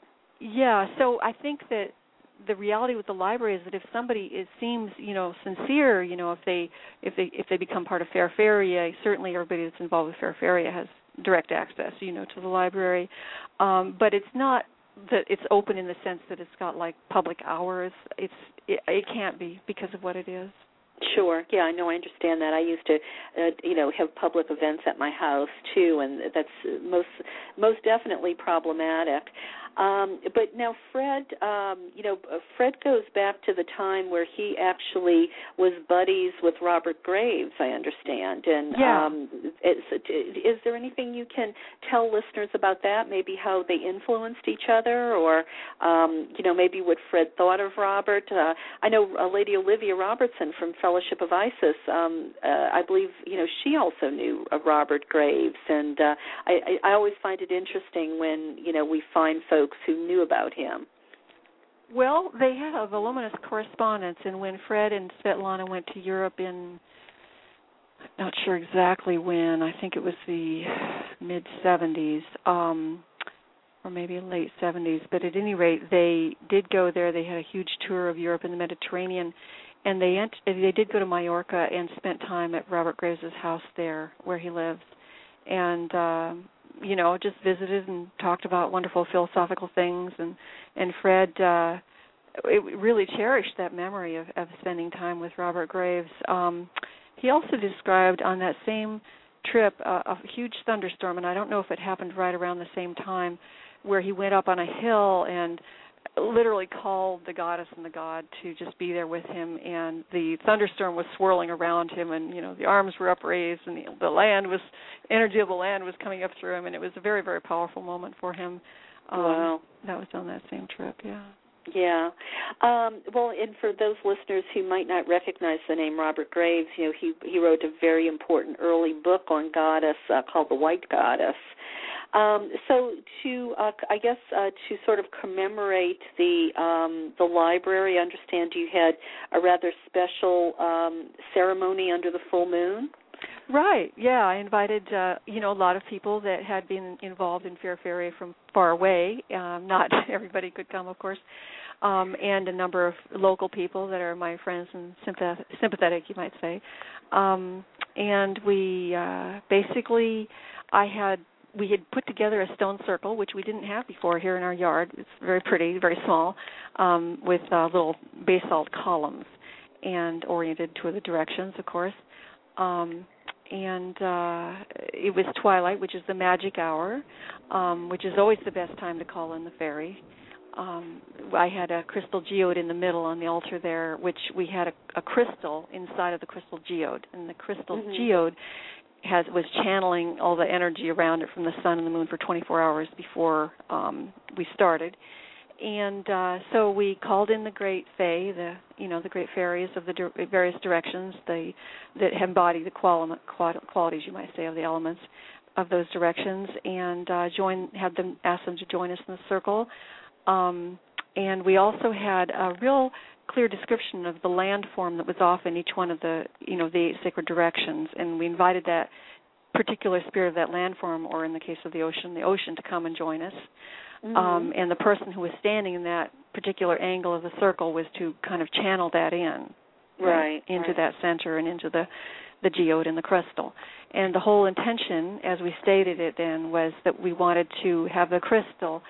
yeah, so I think that the reality with the library is that if somebody is, seems, you know, sincere, you know, if they if they if they become part of Fairfaria, certainly everybody that's involved with Fairfaria has direct access, you know, to the library. Um, but it's not that it's open in the sense that it's got like public hours. It's it, it can't be because of what it is. Sure. Yeah, I know. I understand that. I used to, uh, you know, have public events at my house too, and that's most most definitely problematic. Um, but now, Fred, um, you know, Fred goes back to the time where he actually was buddies with Robert Graves, I understand. And yeah. um, is, is there anything you can tell listeners about that? Maybe how they influenced each other, or um, you know, maybe what Fred thought of Robert. Uh, I know uh, Lady Olivia Robertson from Fellowship of Isis. Um, uh, I believe you know she also knew of Robert Graves, and uh, I, I, I always find it interesting when you know we find folks who knew about him. Well, they had a voluminous correspondence, and when Fred and Svetlana went to Europe in, I'm not sure exactly when, I think it was the mid-seventies, um, or maybe late seventies, but at any rate, they did go there. They had a huge tour of Europe and the Mediterranean, and they ent- they did go to Mallorca and spent time at Robert Graves' house there, where he lives, and uh, you know, just visited and talked about wonderful philosophical things, and and Fred uh, it really cherished that memory of, of spending time with Robert Graves. Um, he also described on that same trip uh, a huge thunderstorm, and I don't know if it happened right around the same time, where he went up on a hill and literally called the goddess and the god to just be there with him, and the thunderstorm was swirling around him, and you know the arms were upraised, and the, the land was energy of the land was coming up through him, and it was a very, very powerful moment for him. Um, wow. That was on that same trip, yeah. Yeah. Um, well, and for those listeners who might not recognize the name Robert Graves, you know, he he wrote a very important early book on Goddess uh, called The White Goddess. Um, so to, uh, I guess, uh, to sort of commemorate the um, the library, I understand you had a rather special um, ceremony under the full moon. Right. Yeah, I invited uh, you know a lot of people that had been involved in Fair Ferry from far away. Um, not everybody could come, of course, um, and a number of local people that are my friends and sympath- sympathetic, you might say. Um, and we uh, basically, I had. We had put together a stone circle, which we didn't have before here in our yard. It's very pretty, very small, um, with uh, little basalt columns and oriented to the directions, of course. Um, and uh, it was twilight, which is the magic hour, um, which is always the best time to call in the fairy. Um, I had a crystal geode in the middle on the altar there, which we had a, a crystal inside of the crystal geode, and the crystal mm-hmm. geode has was channeling all the energy around it from the sun and the moon for twenty-four hours before um, we started. And uh, so we called in the great fae, the you know the great fairies of the di- various directions, they that embody the quali- qualities, you might say, of the elements of those directions, and uh, join had them ask them to join us in the circle. Um, and we also had a real clear description of the landform that was off in each one of the you know the eight sacred directions, and we invited that particular spirit of that landform, or in the case of the ocean, the ocean, to come and join us. Mm-hmm. Um, and the person who was standing in that particular angle of the circle was to kind of channel that in, right, right into right. that center and into the, the geode and the crystal. And the whole intention, as we stated it then, was that we wanted to have the crystal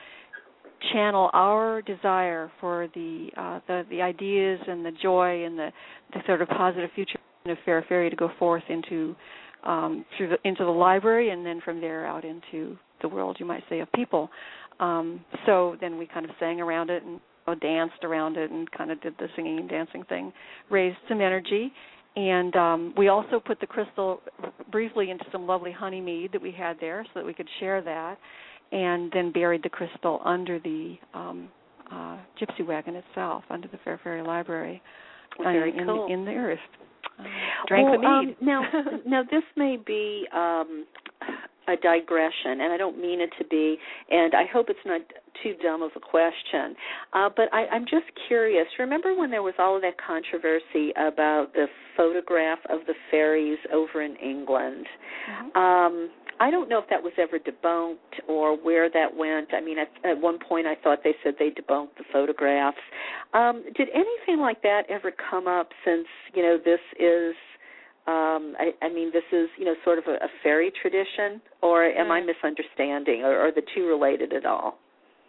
channel our desire for the uh, the, the ideas and the joy and the, the sort of positive future of Fair Fairy to go forth into um, through the, into the library, and then from there out into the world, you might say, of people. Um, so then we kind of sang around it and you know, danced around it and kind of did the singing and dancing thing, raised some energy. And um, we also put the crystal briefly into some lovely honey mead that we had there so that we could share that, and then buried the crystal under the um, uh, gypsy wagon itself, under the Fair Fairy Library, Very uh, in, cool. in the earth. Uh, drank well, the mead. Um, now, now this may be um, a digression, and I don't mean it to be, and I hope it's not too dumb of a question, uh, but I, I'm just curious. Remember when there was all of that controversy about the photograph of the fairies over in England? Mm-hmm. Um, I don't know if that was ever debunked or where that went. I mean, at, at one point I thought they said they debunked the photographs. Um, did anything like that ever come up since, you know, this is, um, I, I mean, this is, you know, sort of a, a fairy tradition, or am I misunderstanding, or are the two related at all?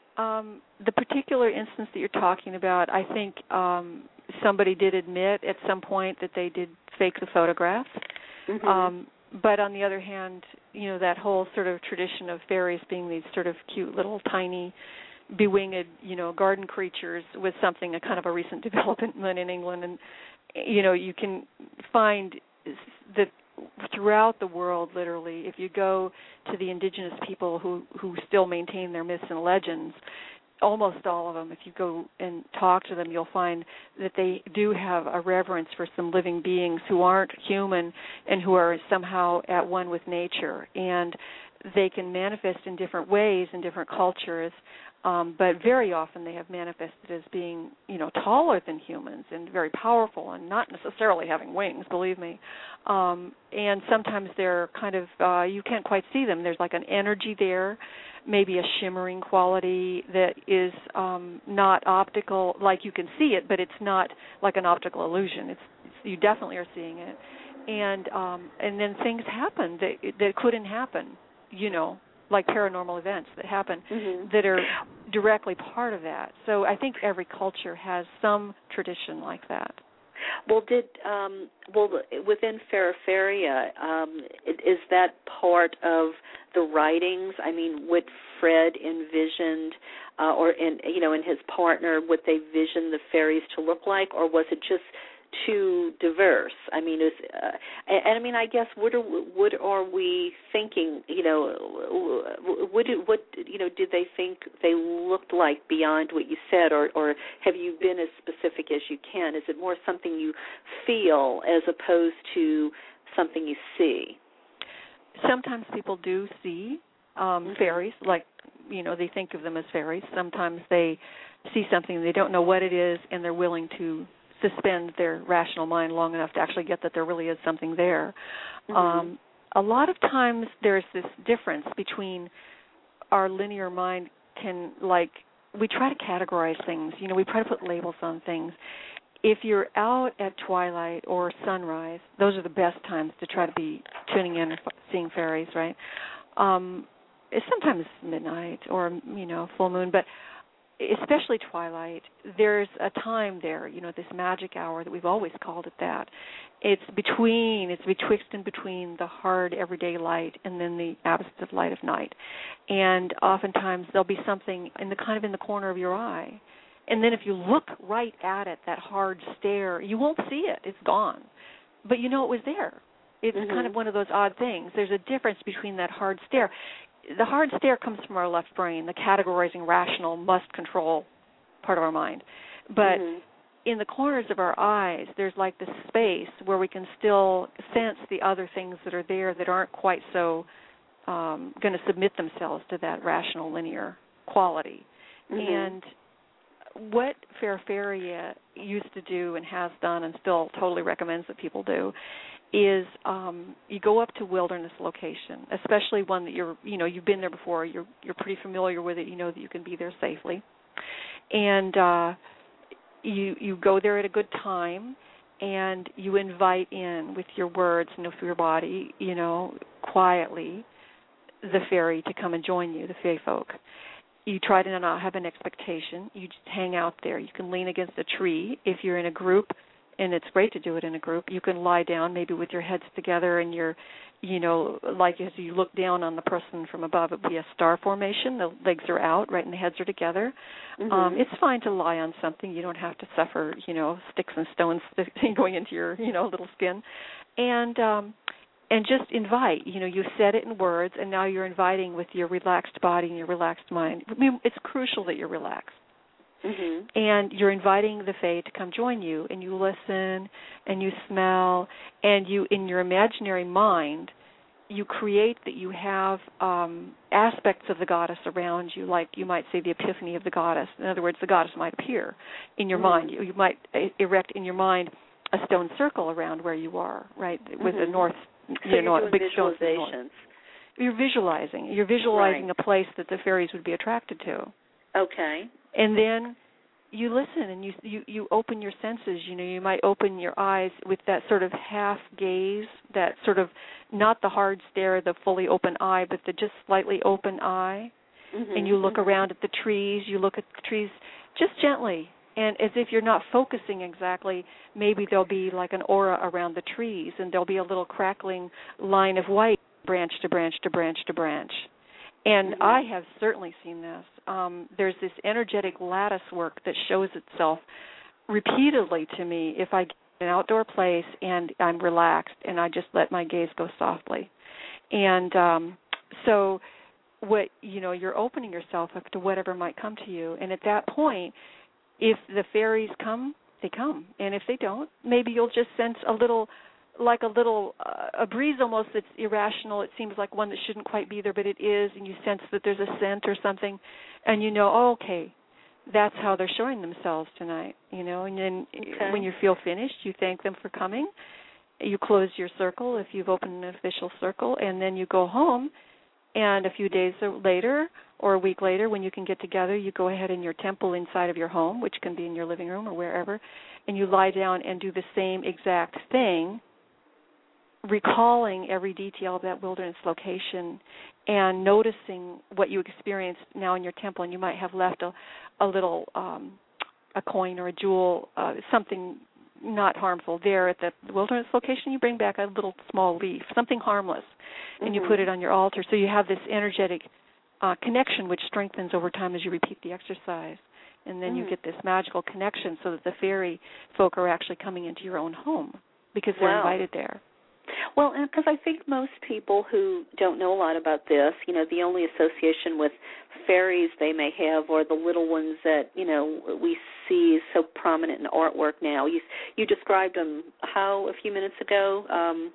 Um, the particular instance that you're talking about, I think um, somebody did admit at some point that they did fake the photographs. Mm-hmm. Um, but on the other hand, you know, that whole sort of tradition of fairies being these sort of cute little tiny bewinged, you know, garden creatures was something, a kind of a recent development in England. And, you know, you can find that throughout the world, literally, if you go to the indigenous people who, who still maintain their myths and legends, almost all of them, if you go and talk to them, you'll find that they do have a reverence for some living beings who aren't human and who are somehow at one with nature. And they can manifest in different ways in different cultures, um, but very often they have manifested as being, you know, taller than humans and very powerful and not necessarily having wings, believe me. Um, and sometimes they're kind of, uh, you can't quite see them. There's like an energy there, maybe a shimmering quality that is um, not optical, like you can see it, but it's not like an optical illusion. It's, it's you definitely are seeing it. And um, and then things happen that that couldn't happen, you know, like paranormal events that happen mm-hmm. that are directly part of that. So I think every culture has some tradition like that. Well, did um, well within Feraferia, um, is that part of the writings? I mean, what Fred envisioned, uh, or in you know, in his partner, what they visioned the fairies to look like, or was it just too diverse. I mean, is uh, and, and I mean, I guess what are what are we thinking? You know, what did what you know did they think they looked like beyond what you said, or or have you been as specific as you can? Is it more something you feel as opposed to something you see? Sometimes people do see um, fairies, like, you know, they think of them as fairies. Sometimes they see something, they don't know what it is, and they're willing to suspend their rational mind long enough to actually get that there really is something there. Mm-hmm. Um, a lot of times there's this difference between our linear mind can, like, we try to categorize things. You know, we try to put labels on things. If you're out at twilight or sunrise, those are the best times to try to be tuning in and seeing fairies, right? Um, it's sometimes midnight or, you know, full moon, but especially twilight, there's a time there, you know, this magic hour that we've always called it that. It's between, it's betwixt and between the hard everyday light and then the absence of light of night. And oftentimes there'll be something in the kind of in the corner of your eye. And then if you look right at it, that hard stare, you won't see it. It's gone. But you know it was there. It's mm-hmm. kind of one of those odd things. There's a difference between that hard stare. The hard stare comes from our left brain, the categorizing, rational, must-control part of our mind. But mm-hmm. in the corners of our eyes, there's like this space where we can still sense the other things that are there that aren't quite so um, going to submit themselves to that rational, linear quality. Mm-hmm. And what Fair Fairy used to do and has done and still totally recommends that people do is um, you go up to wilderness location, especially one that you're, you know, you've been there before, you're you're pretty familiar with it, you know that you can be there safely, and uh, you you go there at a good time, and you invite in with your words and with your body, you know, quietly, the fairy to come and join you, the fae folk. You try to not have an expectation. You just hang out there. You can lean against a tree if you're in a group, and it's great to do it in a group. You can lie down maybe with your heads together and you're, you know, like as you look down on the person from above, it would be a star formation. The legs are out, right, and the heads are together. Mm-hmm. Um, it's fine to lie on something. You don't have to suffer, you know, sticks and stones going into your, you know, little skin. And um, and just invite. You know, you said it in words, and now you're inviting with your relaxed body and your relaxed mind. I mean, it's crucial that you're relaxed. Mm-hmm. And you're inviting the fae to come join you, and you listen, and you smell, and you, in your imaginary mind, you create that you have um, aspects of the goddess around you, like you might say the epiphany of the goddess. In other words, the goddess might appear in your mm-hmm. mind. You, you might erect in your mind a stone circle around where you are, right, with mm-hmm. a north, so you know, a big stone. Visualizations. You're visualizing. You're visualizing right. a place that the fairies would be attracted to. Okay. And then you listen and you, you you open your senses. You know, you might open your eyes with that sort of half gaze, that sort of not the hard stare, the fully open eye, but the just slightly open eye. Mm-hmm, and you look mm-hmm. around at the trees. You look at the trees just gently, and as if you're not focusing exactly. Maybe there'll be like an aura around the trees, and there'll be a little crackling line of white, branch to branch to branch to branch. And mm-hmm. I have certainly seen this. Um, there's this energetic lattice work that shows itself repeatedly to me if I get in an outdoor place and I'm relaxed and I just let my gaze go softly. And um, so what, you know, you're opening yourself up to whatever might come to you. And at that point, if the fairies come, they come. And if they don't, maybe you'll just sense a little, like a little, uh, a breeze almost that's irrational. It seems like one that shouldn't quite be there, but it is, and you sense that there's a scent or something, and you know, oh, okay, that's how they're showing themselves tonight, you know. And then okay. when you feel finished, you thank them for coming. You close your circle if you've opened an official circle, and then you go home, and a few days later or a week later when you can get together, you go ahead in your temple inside of your home, which can be in your living room or wherever, and you lie down and do the same exact thing, recalling every detail of that wilderness location and noticing what you experienced now in your temple. And you might have left a, a little, um, a coin or a jewel, uh, something not harmful there at the wilderness location. You bring back a little small leaf, something harmless, and mm-hmm. you put it on your altar. So you have this energetic uh, connection which strengthens over time as you repeat the exercise. and then mm. you get this magical connection so that the fairy folk are actually coming into your own home because they're wow. invited there. Well, and because I think most people who don't know a lot about this, you know, the only association with fairies they may have are the little ones that, you know, we see so prominent in artwork now. You you described them how a few minutes ago? Um,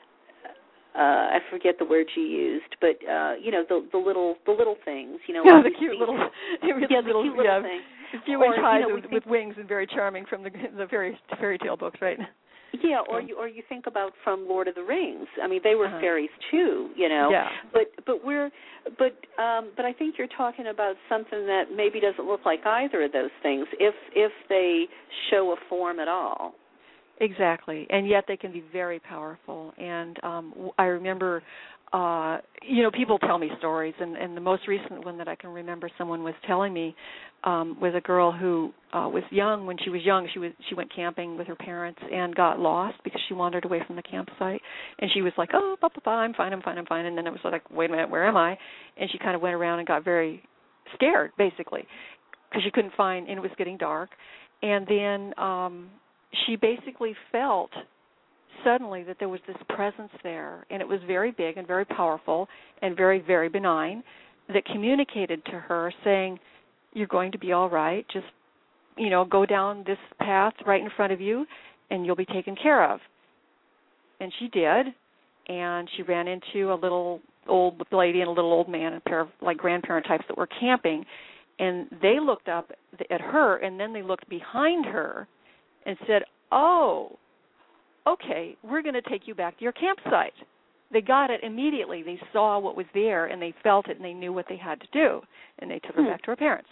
uh, I forget the word you used, but uh, you know, the the little the little things, you know, yeah, like the cute see, little, yeah, the little, cute little yeah, things. a few Or, inch you high know, with, think, with wings and very charming from the the fairy fairy tale books, right? Yeah, or you or you think about from Lord of the Rings. I mean, they were uh-huh. fairies too, you know. Yeah. But but we're but um, but I think you're talking about something that maybe doesn't look like either of those things, if if they show a form at all. Exactly, and yet they can be very powerful. And um, I remember, uh, you know, people tell me stories, and, and the most recent one that I can remember someone was telling me um, was a girl who uh, was young. When she was young, she was she went camping with her parents and got lost because she wandered away from the campsite. And she was like, "Oh, blah, blah, blah, I'm fine, I'm fine, I'm fine." And then it was like, "Wait a minute, where am I?" And she kind of went around and got very scared, basically, because she couldn't find, and it was getting dark. And then um, she basically felt suddenly that there was this presence there, and it was very big and very powerful and very, very benign, that communicated to her saying, "You're going to be all right. Just, you know, go down this path right in front of you, and you'll be taken care of." And she did, and she ran into a little old lady and a little old man, a pair of like grandparent types that were camping, and they looked up at her, and then they looked behind her and said, "Oh, okay, we're going to take you back to your campsite." They got it immediately. They saw what was there, and they felt it, and they knew what they had to do, and they took her hmm. back to her parents.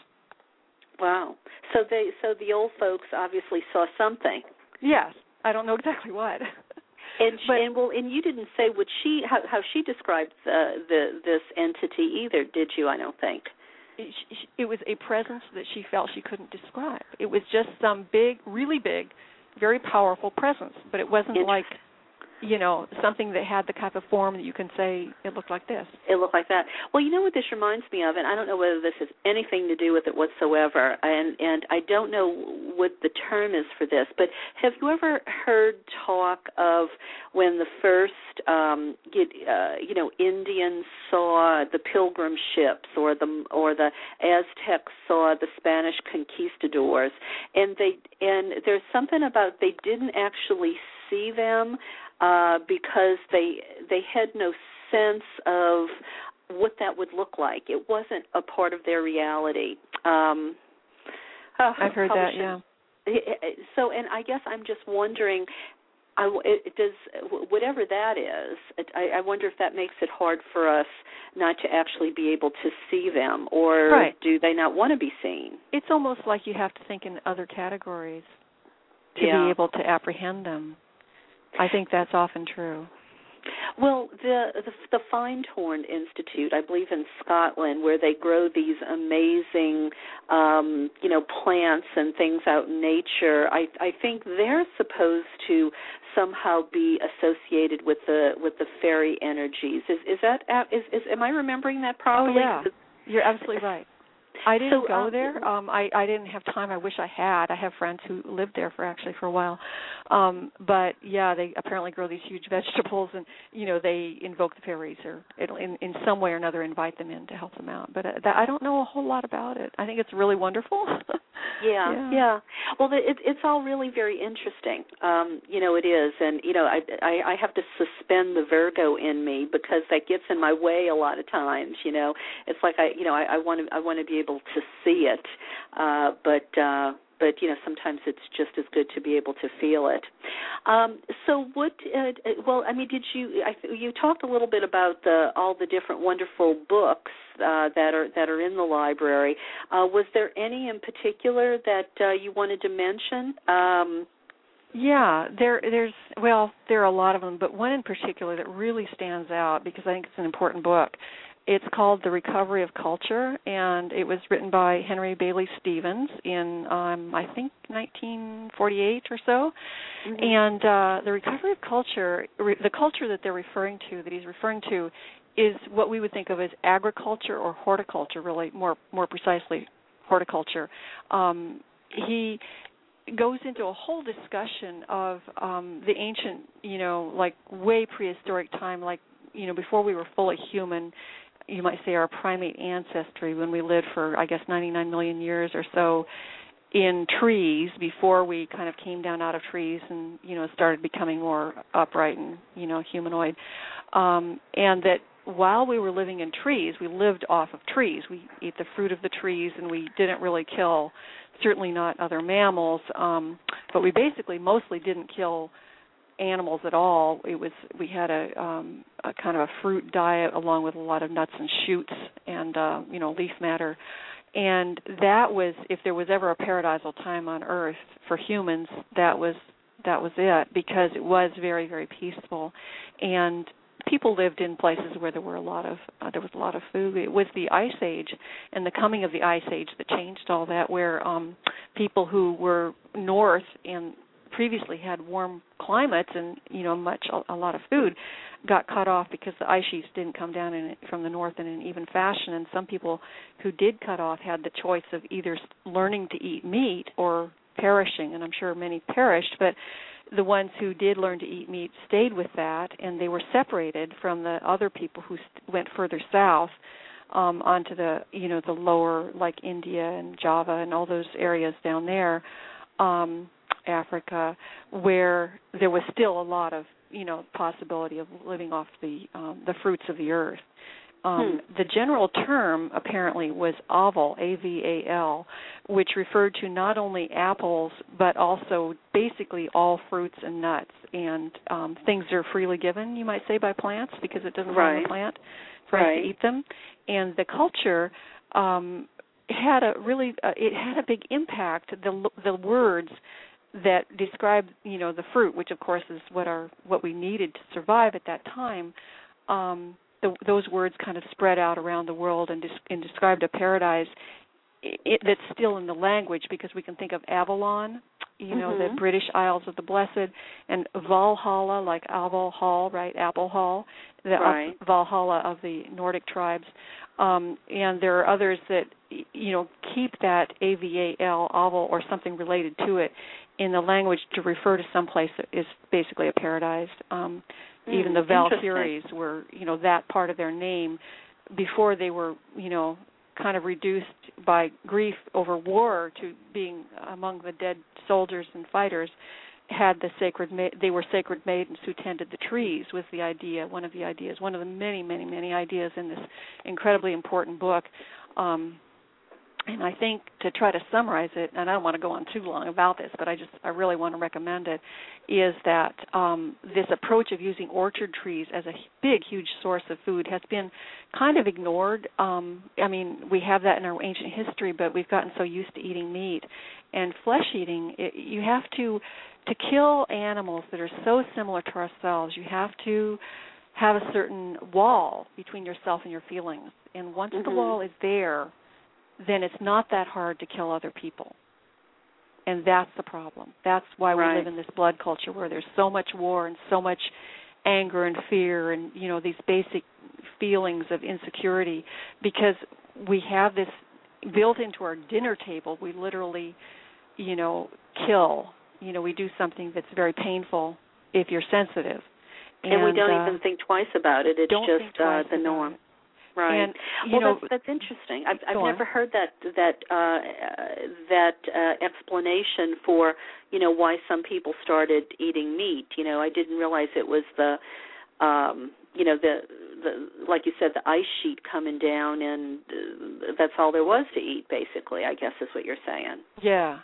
Wow. So they so the old folks obviously saw something. Yes, I don't know exactly what. And but, and well, and you didn't say what she how, how she described the, the this entity either, did you? I don't think. It, it was a presence that she felt she couldn't describe. It was just some big, really big, very powerful presence, but it wasn't like, you know, something that had the type of form that you can say it looked like this. It looked like that. Well, you know what this reminds me of, and I don't know whether this has anything to do with it whatsoever, and, and I don't know what the term is for this, but have you ever heard talk of when the first, um, get, uh, you know, Indians saw the pilgrim ships, or the or the Aztecs saw the Spanish conquistadors, and they and there's something about they didn't actually see them, Uh, because they they had no sense of what that would look like. It wasn't a part of their reality. Um, oh, I've heard that, yeah. So, and I guess I'm just wondering, I, it does whatever that is. It, I, I wonder if that makes it hard for us not to actually be able to see them, or right. do they not want to be seen? It's almost like you have to think in other categories to yeah. be able to apprehend them. I think that's often true. Well, the, the the Findhorn Institute, I believe in Scotland, where they grow these amazing, um, you know, plants and things out in nature. I I think they're supposed to somehow be associated with the with the fairy energies. Is is that is, is am I remembering that properly? Oh yeah, you're absolutely right. I didn't so, go um, there. Um, I, I didn't have time. I wish I had. I have friends who lived there for actually for a while. Um, but yeah, they apparently grow these huge vegetables, and you know they invoke the fairies, or in, in some way or another invite them in to help them out. But uh, that, I don't know a whole lot about it. I think it's really wonderful. yeah, yeah, yeah. Well, it, it's all really very interesting. Um, you know, it is, and you know, I, I I have to suspend the Virgo in me because that gets in my way a lot of times. You know, it's like I, you know, I, I want to I want to be able to see it, uh, but uh, but you know sometimes it's just as good to be able to feel it. Um, so what? Uh, well, I mean, did you? I, you talked a little bit about the, all the different wonderful books uh, that are that are in the library. Uh, was there any in particular that uh, you wanted to mention? Um, Yeah, there, there's well, there are a lot of them, but one in particular that really stands out because I think it's an important book. It's called The Recovery of Culture, and it was written by Henry Bailey Stevens in, um, I think, nineteen forty-eight or so. Mm-hmm. And uh, the recovery of culture, re- the culture that they're referring to, that he's referring to, is what we would think of as agriculture or horticulture, really, more more precisely. horticulture. Um, he goes into a whole discussion of um, the ancient, you know, like way prehistoric time, like, you know, before we were fully human, you might say our primate ancestry, when we lived for, I guess, ninety-nine million years or so in trees before we kind of came down out of trees and, you know, started becoming more upright and, you know, humanoid. Um, and that while we were living in trees, we lived off of trees. We ate the fruit of the trees, and we didn't really kill, certainly not other mammals, um, but we basically mostly didn't kill animals at all. It was we had a, um, a kind of a fruit diet along with a lot of nuts and shoots and, uh, you know, leaf matter. And that was, if there was ever a paradisal time on Earth for humans, that was that was it, because it was very, very peaceful, and people lived in places where there were a lot of uh, there was a lot of food. It was the Ice Age and the coming of the Ice Age that changed all that, where um, people who were north and previously had warm climates and, you know, much a, a lot of food got cut off because the ice sheets didn't come down in, from the north in an even fashion. And some people who did cut off had the choice of either learning to eat meat or perishing, and I'm sure many perished, but the ones who did learn to eat meat stayed with that, and they were separated from the other people who st- went further south um, onto the, you know, the lower, like India and Java and all those areas down there, um, Africa, where there was still a lot of, you know, possibility of living off the um, the fruits of the earth. Um, hmm. The general term apparently was aval, A V A L, which referred to not only apples but also basically all fruits and nuts and um, things that are freely given, you might say, by plants, because it doesn't harm right. the plant for right. us to eat them. And the culture um, had a really, uh, it had a big impact. The the words that describe, you know, the fruit, which of course is what our what we needed to survive at that time. Um, The, those words kind of spread out around the world and, des- and described a paradise it, that's still in the language, because we can think of Avalon, you know, mm-hmm. the British Isles of the Blessed, and Valhalla, like Aval Hall, right, Apple Hall, the right. uh, Valhalla of the Nordic tribes. Um, and there are others that, you know, keep that A V A L, Aval, or something related to it in the language to refer to some place that is basically a paradise. Um, mm, even the Valkyries were, you know, that part of their name before they were, you know, kind of reduced by grief over war to being among the dead soldiers and fighters, had the sacred, ma- they were sacred maidens who tended the trees, was the idea, one of the ideas, one of the many, many, many ideas in this incredibly important book. Um, and I think, to try to summarize it, and I don't want to go on too long about this, but I just, I really want to recommend it, is that um, this approach of using orchard trees as a big, huge source of food has been kind of ignored. Um, I mean, we have that in our ancient history, but we've gotten so used to eating meat. And flesh eating, it, you have to, to kill animals that are so similar to ourselves, you have to have a certain wall between yourself and your feelings. And once mm-hmm. the wall is there, then it's not that hard to kill other people. And that's the problem. That's why right. we live in this blood culture where there's so much war and so much anger and fear and, you know, these basic feelings of insecurity, because we have this built into our dinner table. We literally, you know, kill. You know, we do something that's very painful if you're sensitive. And, and we don't uh, even think twice about it. It's just uh, the norm. Right. And, well, know, that's, that's interesting. I've, I've on. never heard that that uh, that uh, explanation for, you know, why some people started eating meat. You know, I didn't realize it was the, um, you know, the the like you said, the ice sheet coming down, and uh, that's all there was to eat. Basically, I guess is what you're saying. Yeah.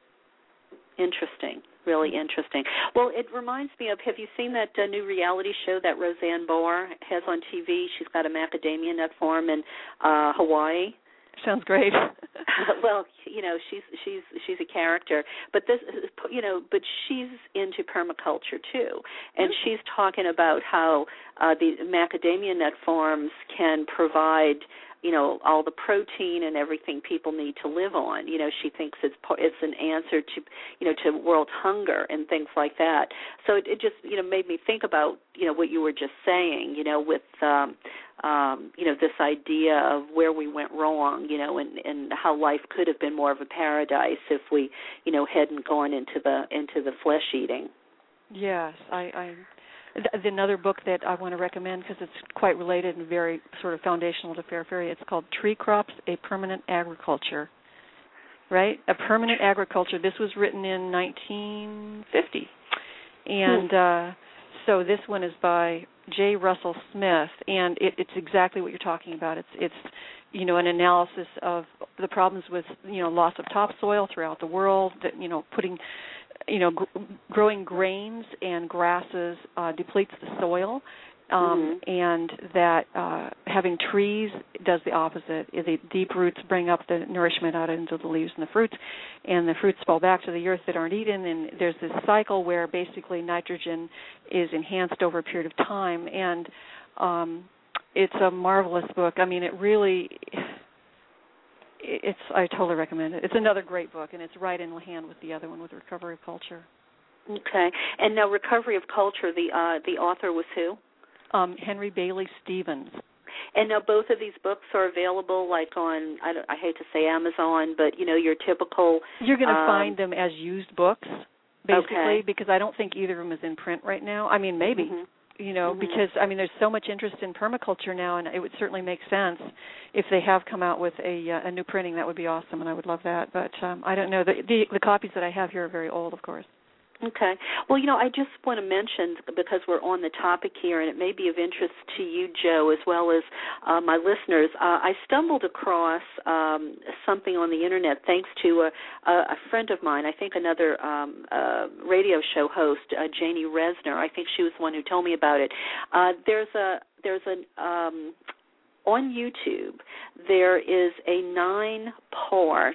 Interesting. Really interesting. Well, it reminds me of, have you seen that uh, new reality show that Roseanne Barr has on T V? She's got a macadamia nut farm in uh, Hawaii. Sounds great. Well, you know, she's she's she's a character, but this, you know, but she's into permaculture too, and mm-hmm. she's talking about how uh, the macadamia nut farms can provide you know, all the protein and everything people need to live on. You know, she thinks it's it's an answer to, you know, to world hunger and things like that. So it, it just, you know, made me think about, you know, what you were just saying, you know, with, um, um, you know, this idea of where we went wrong, you know, and, and how life could have been more of a paradise if we, you know, hadn't gone into the into the flesh eating. Yes, I. I th- another book that I want to recommend because it's quite related and very sort of foundational to Fair Fairy. It's called Tree Crops: A Permanent Agriculture. Right, a permanent agriculture. This was written in nineteen fifty, and uh, so this one is by J. Russell Smith, and it, it's exactly what you're talking about. It's it's you know an analysis of the problems with you know loss of topsoil throughout the world. That you know putting you know gr- growing grains and grasses uh, depletes the soil. Um, mm-hmm. And that uh, having trees does the opposite. The deep roots bring up the nourishment out into the leaves and the fruits, and the fruits fall back to the earth that aren't eaten, and there's this cycle where basically nitrogen is enhanced over a period of time, and um, it's a marvelous book. I mean, it really, it's I totally recommend it. It's another great book, and it's right in hand with the other one, with Recovery of Culture. Okay. And now Recovery of Culture, the uh, the author was who? Um, Henry Bailey Stevens. And now both of these books are available, like on, I, don't, I hate to say Amazon, but, you know, your typical... You're going to um, find them as used books, basically, okay. because I don't think either of them is in print right now. I mean, maybe, mm-hmm. you know, mm-hmm. because, I mean, there's so much interest in permaculture now, and it would certainly make sense if they have come out with a, uh, a new printing. That would be awesome, and I would love that. But um, I don't know. The, the, the copies that I have here are very old, of course. Okay. Well, you know, I just want to mention, because we're on the topic here, and it may be of interest to you, Joe, as well as uh, my listeners, uh, I stumbled across um, something on the Internet thanks to a, a friend of mine, I think another um, uh, radio show host, uh, Janie Resner. I think she was the one who told me about it. Uh, there's a, there's a, um, on YouTube, there is a nine-part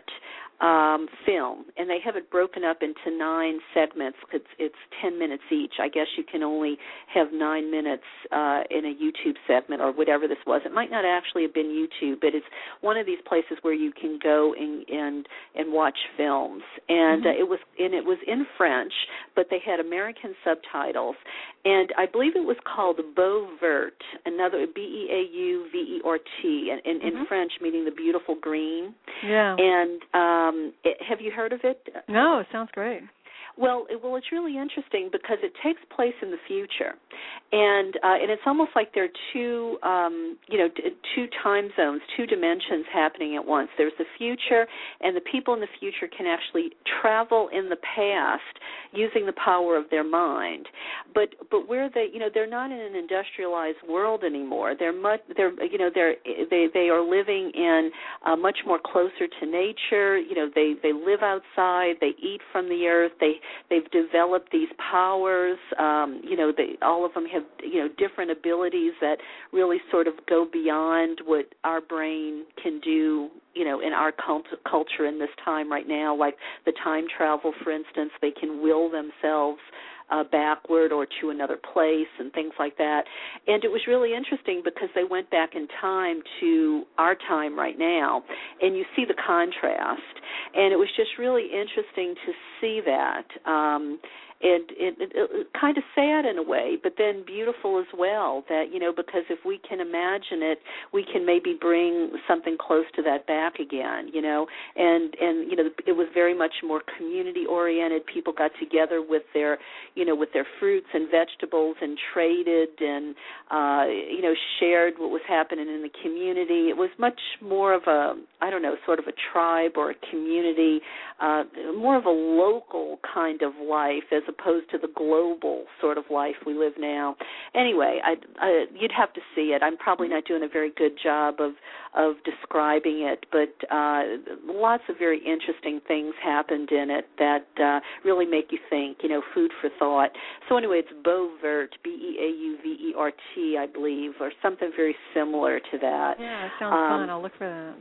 Um, film, and they have it broken up into nine segments. It's, it's ten minutes each. I guess you can only have nine minutes uh, in a YouTube segment or whatever this was. It might not actually have been YouTube, but it's one of these places where you can go and and, and watch films. And mm-hmm. uh, it was and it was in French, but they had American subtitles. And I believe it was called Beau Vert, another B E A U V E R T, in, in, mm-hmm. in French, meaning the beautiful green. Yeah. And um, it, have you heard of it? No, it sounds great. Well, it, well, it's really interesting because it takes place in the future, and uh, and it's almost like there are two, um, you know, t- two time zones, two dimensions happening at once. There's the future, and the people in the future can actually travel in the past using the power of their mind. But but where they, you know, they're not in an industrialized world anymore. They're much, they're, you know, they're they they are living in uh, much more closer to nature. You know, they they live outside. They eat from the earth. They They've developed these powers. Um, you know, they, all of them have, you know, different abilities that really sort of go beyond what our brain can do, you know, in our cult- culture in this time right now. Like the time travel, for instance, they can will themselves uh, backward or to another place and things like that. And it was really interesting because they went back in time to our time right now, and you see the contrast. And it was just really interesting to see that. Um, and it, it, it kind of sad in a way, but then beautiful as well, that, you know, because if we can imagine it, we can maybe bring something close to that back again, you know. And, and you know, it was very much more community-oriented. People got together with their, you know, with their fruits and vegetables and traded and, uh, you know, shared what was happening in the community. It was much more of a, I don't know, sort of a tribe or a community, uh, more of a local kind of life as opposed to the global sort of life we live now. Anyway, I, I, you'd have to see it. I'm probably not doing a very good job of, of describing it, but uh, lots of very interesting things happened in it that uh, really make you think, you know, food for thought. So anyway, it's Beau Vert, B E A U V E R T, I believe, or something very similar to that. Yeah, it sounds um, fun. I'll look for that.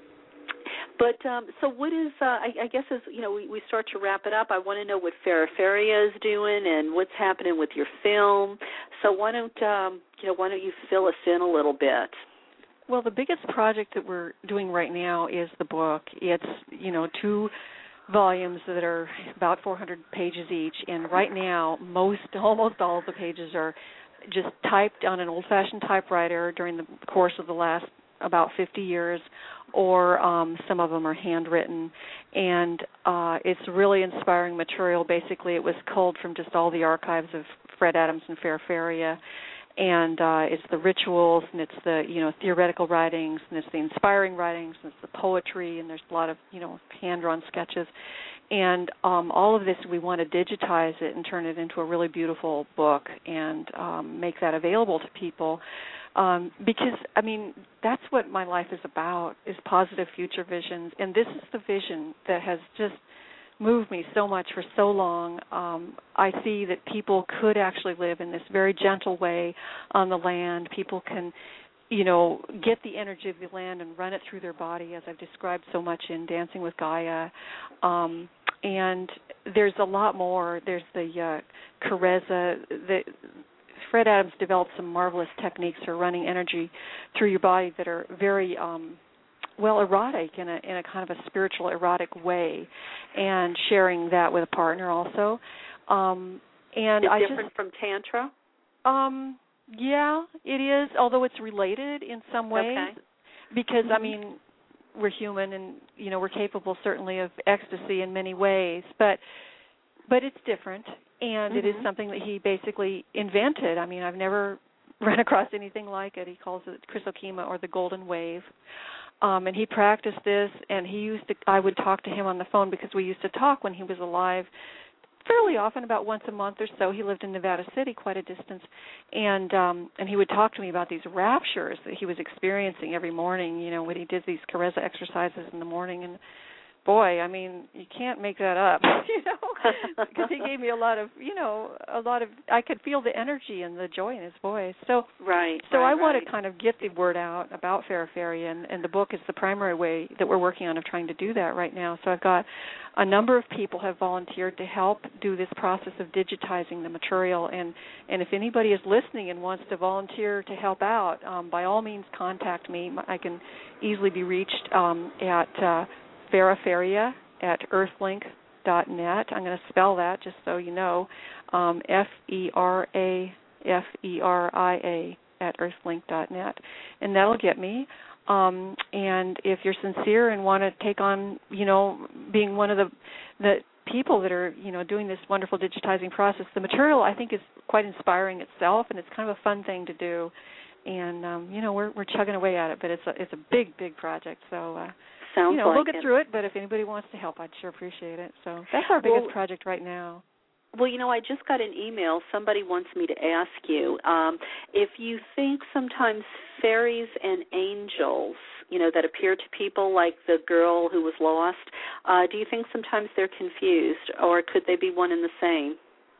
But um, so what is, uh, I, I guess as, you know, we, we start to wrap it up, I want to know what Fair Fairy is doing and what's happening with your film. So why don't, um, you know, why don't you fill us in a little bit? Well, the biggest project that we're doing right now is the book. It's, you know, two volumes that are about four hundred pages each, and right now most, almost all of the pages are just typed on an old-fashioned typewriter during the course of the last about fifty years, or um, some of them are handwritten, and uh, it's really inspiring material. Basically, it was culled from just all the archives of Fred Adams and Fair Faria, and uh, it's the rituals, and it's the, you know, theoretical writings, and it's the inspiring writings, and it's the poetry, and there's a lot of, you know, hand-drawn sketches. And um, all of this, we want to digitize it and turn it into a really beautiful book and um, make that available to people. Um, because, I mean, that's what my life is about, is positive future visions. And this is the vision that has just moved me so much for so long. Um, I see that people could actually live in this very gentle way on the land. People can, you know, get the energy of the land and run it through their body, as I've described so much in Dancing with Gaia. Um, and there's a lot more. There's the uh, Kareza. The, Fred Adams developed some marvelous techniques for running energy through your body that are very um, well, erotic in a in a kind of a spiritual, erotic way, and sharing that with a partner also. Um, and it's I different just, from Tantra? Um, yeah, it is, although it's related in some ways. Okay. Because, mm-hmm. I mean, we're human and, you know, we're capable certainly of ecstasy in many ways, but but it's different, and mm-hmm. it is something that he basically invented. I mean, I've never run across anything like it. He calls it Chrysokema, or the golden wave. Um, and he practiced this, and he used to, I would talk to him on the phone because we used to talk when he was alive fairly often, about once a month or so. He lived in Nevada City, quite a distance, and um, and he would talk to me about these raptures that he was experiencing every morning, you know, when he did these Kareza exercises in the morning. And boy, I mean, you can't make that up, you know, because he gave me a lot of, you know, a lot of, I could feel the energy and the joy in his voice. So, right. So right, I want right. to kind of get the word out about Fair Fairy, and, and the book is the primary way that we're working on of trying to do that right now. So I've got a number of people have volunteered to help do this process of digitizing the material, and, and if anybody is listening and wants to volunteer to help out, um, by all means contact me. I can easily be reached um, at uh, Fera Faria at earthlink dot net. I'm going to spell that just so you know, um, F E R A F E R I A at earthlink dot net, and that'll get me. Um, and if you're sincere and want to take on, you know, being one of the the people that are, you know, doing this wonderful digitizing process, the material I think is quite inspiring itself, and it's kind of a fun thing to do. And um, you know, we're we're chugging away at it, but it's a it's a big big project. So. Uh, Sounds you know, like we'll get it. through it, but if anybody wants to help, I'd sure appreciate it. So that's our biggest well, project right now. Well, you know, I just got an email. Somebody wants me to ask you um, if you think sometimes fairies and angels, you know, that appear to people like the girl who was lost, uh, do you think sometimes they're confused, or could they be one and the same?